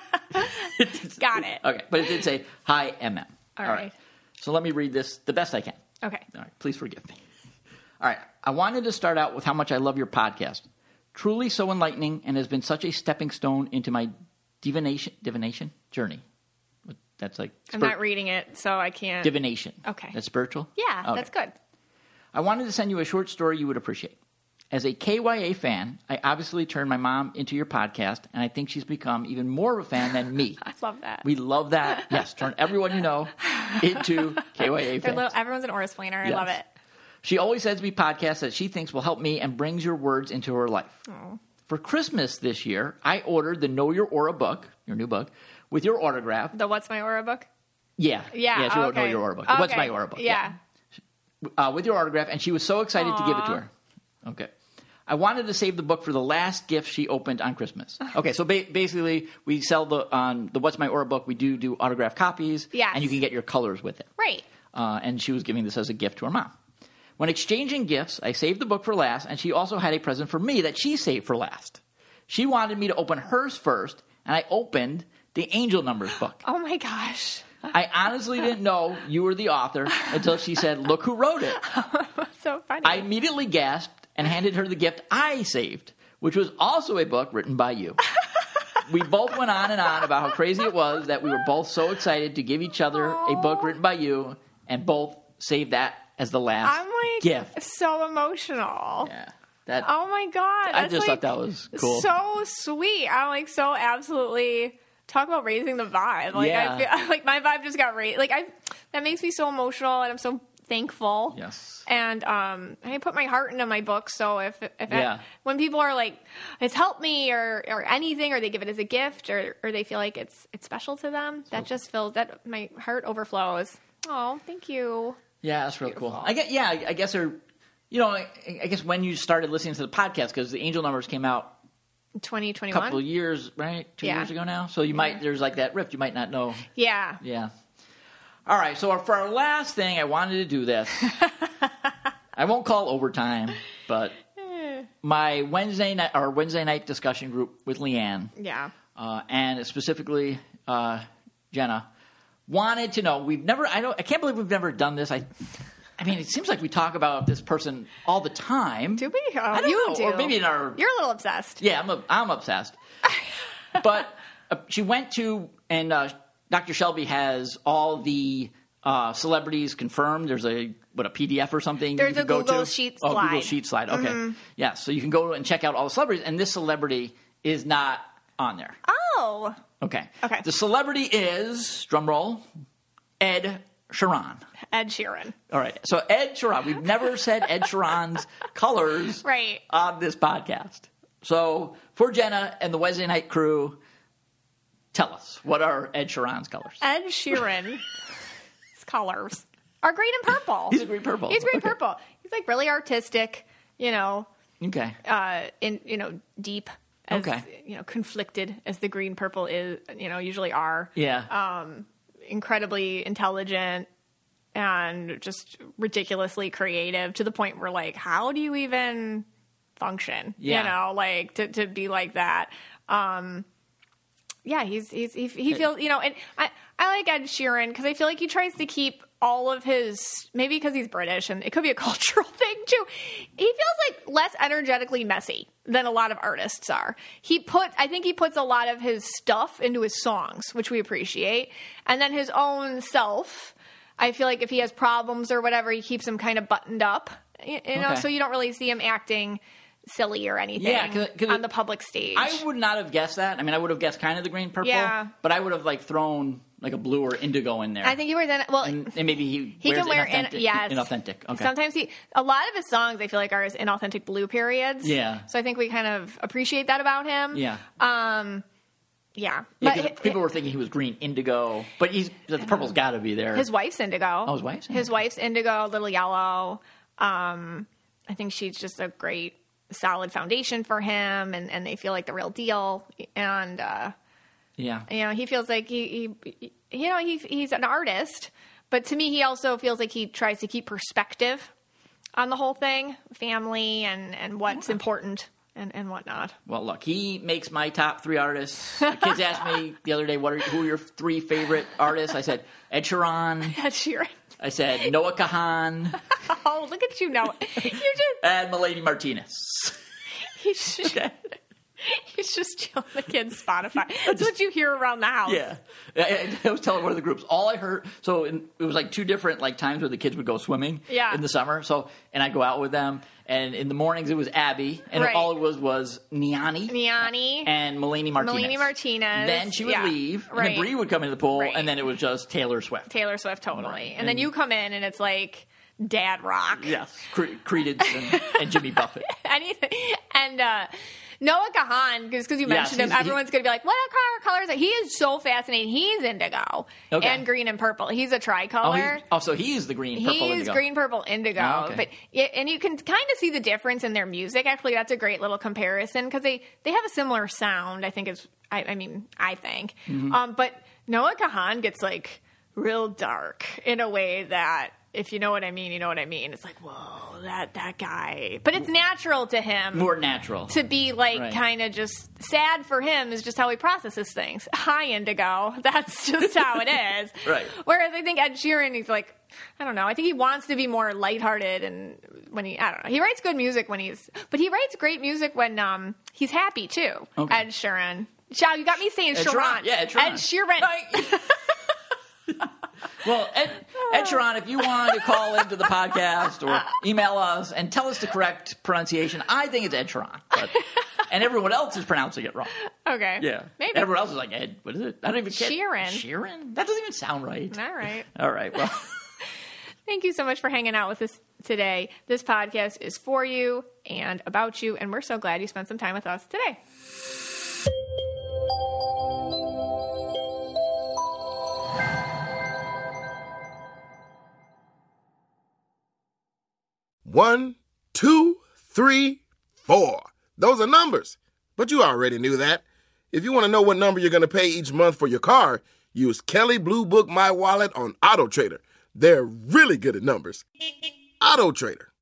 Got it. Okay. But it did say, hi MM. All right. So let me read this the best I can. Okay. All right. Please forgive me. All right. I wanted to start out with how much I love your podcast. Truly so enlightening and has been such a stepping stone into my divination journey. That's like... I'm not reading it, so I can't... Divination. Okay. That's spiritual? Yeah, okay. That's good. I wanted to send you a short story you would appreciate. As a KYA fan, I obviously turned my mom into your podcast, and I think she's become even more of a fan than me. I love that. We love that. Yes, turn everyone you know into KYA fans. Everyone's an Aura-splainer. I love it. She always sends me podcasts that she thinks will help me and brings your words into her life. Aww. For Christmas this year, I ordered the Know Your Aura book, your new book, with your autograph. The What's My Aura book? Yeah. Yeah, she wrote Know Your Aura book. What's My Aura book? Yeah. With your autograph, and she was so excited to give it to her. Okay. I wanted to save the book for the last gift she opened on Christmas. Okay, so basically, we sell the What's My Aura book. We do autographed copies. Yes. And you can get your colors with it. Right. And she was giving this as a gift to her mom. When exchanging gifts, I saved the book for last, and she also had a present for me that she saved for last. She wanted me to open hers first, and I opened the Angel Numbers book. Oh, my gosh. I honestly didn't know you were the author until she said, look who wrote it. So funny. I immediately gasped and handed her the gift I saved, which was also a book written by you. We both went on and on about how crazy it was that we were both so excited to give each other a book written by you, and both saved that as the last gift. So emotional. Yeah. Oh, my God. I just thought that was cool. So sweet. I'm so absolutely... Talk about raising the vibe. I feel like my vibe just got raised. That makes me so emotional, and I'm so thankful. Yes. And I put my heart into my book. So if when people are like, it's helped me or anything, or they give it as a gift, or they feel like it's special to them, that just fills that my heart overflows. Oh, thank you. Yeah, that's really cool. I guess I guess when you started listening to the podcast, because the Angel Numbers came out 2021, a couple of years, right? 2 years ago now. So you might there's like that rift. You might not know. Yeah. Yeah. All right. So for our last thing, I wanted to do this. I won't call overtime, but my Wednesday night discussion group with Leanne. Yeah. And specifically Jenna wanted to know. I can't believe we've never done this. I mean, it seems like we talk about this person all the time. Do we? I don't know. Do. Or maybe in our... You're a little obsessed. Yeah, I'm obsessed. But she went to... And Dr. Shelby has all the celebrities confirmed. There's a PDF or something There's you can a go Google to. Sheet slide. Google Sheet slide. Okay. Mm-hmm. Yeah, so you can go and check out all the celebrities. And this celebrity is not on there. Oh. Okay. The celebrity is, drum roll, Ed Sheeran. Ed Sheeran. All right. So Ed Sheeran. We've never said Ed Sheeran's colors on this podcast. So for Jenna and the Wednesday night crew, tell us, what are Ed Sheeran's colors? Ed Sheeran's colors are green and purple. He's a green purple. He's green purple. He's like really artistic, Okay. Deep. As, conflicted as the green purple is, usually are. Yeah. Incredibly intelligent and just ridiculously creative to the point where, like, how do you even function? Yeah. To be like that. He feels, and I like Ed Sheeran because I feel like he tries to keep all of his, maybe because he's British and it could be a cultural thing too. He feels like less energetically messy than a lot of artists are. I think he puts a lot of his stuff into his songs, which we appreciate. And then his own self, I feel like if he has problems or whatever, he keeps them kind of buttoned up, so you don't really see him acting silly or anything on the public stage. I would not have guessed that. I mean, I would have guessed kind of the green purple, but I would have thrown like a blue or indigo in there. I think you were then. Well, and maybe he can wear inauthentic. Okay. Sometimes a lot of his songs I feel like are his inauthentic blue periods. Yeah. So I think we kind of appreciate that about him. Yeah. Yeah. But people were thinking he was green indigo, but the purple's got to be there. His wife's indigo. Oh, his wife's indigo. His wife's indigo, a little yellow. I think she's just a great solid foundation for him, and they feel like the real deal. And he feels like he's an artist, but to me, he also feels like he tries to keep perspective on the whole thing, family and what's important and whatnot. Well, look, he makes my top 3 artists. The kids asked me the other day, who are your 3 favorite artists? I said Ed Sheeran. Ed Sheeran. I said Noah Kahan. Oh, look at you, Noah. And Melanie Martinez. He's just chilling the kids' Spotify. That's what you hear around the house. Yeah. I was telling one of the groups, all I heard, it was like 2 different times where the kids would go swimming in the summer. And I'd go out with them. And in the mornings, it was Abby. And all it was Niani. And Melanie Martinez. Then she would leave. And then Bree would come into the pool. And then it was just Taylor Swift. Taylor Swift, totally. Right. And then you come in and it's like dad rock. Yes. Creedence and Jimmy Buffett. Anything. And Noah Kahan, because you mentioned him, everyone's going to be like, what colors? He is so fascinating. He's indigo and green and purple. He's a tricolor. So he's the green, purple, indigo. He's green, purple, indigo. Oh, okay. And you can kind of see the difference in their music. Actually, that's a great little comparison because they have a similar sound, I think. I think. Mm-hmm. But Noah Kahan gets real dark in a way that if you know what I mean, you know what I mean. It's like, whoa, that guy. But it's natural to him. More natural. To be like kind of just sad for him is just how he processes things. Hi, Indigo. That's just how it is. Right. Whereas I think Ed Sheeran, he's like, I don't know. I think he wants to be more lighthearted, and I don't know. He writes good music but he writes great music when he's happy too. Okay. Ed Sheeran. Chow, you got me saying Sheeran. Yeah, Ed Sheeran. Ed Sheeran. Well, Ed Sheeran, if you want to call into the podcast or email us and tell us the correct pronunciation, I think it's Ed Sheeran. And everyone else is pronouncing it wrong. Okay. Yeah. Maybe. Everyone else is like, Ed, what is it? I don't even get Sheeran. Sheeran? That doesn't even sound right. All right. All right. Well. Thank you so much for hanging out with us today. This podcast is for you and about you, and we're so glad you spent some time with us today. One, 2, 3, 4. Those are numbers. But you already knew that. If you want to know what number you're going to pay each month for your car, use Kelley Blue Book My Wallet on AutoTrader. They're really good at numbers. AutoTrader.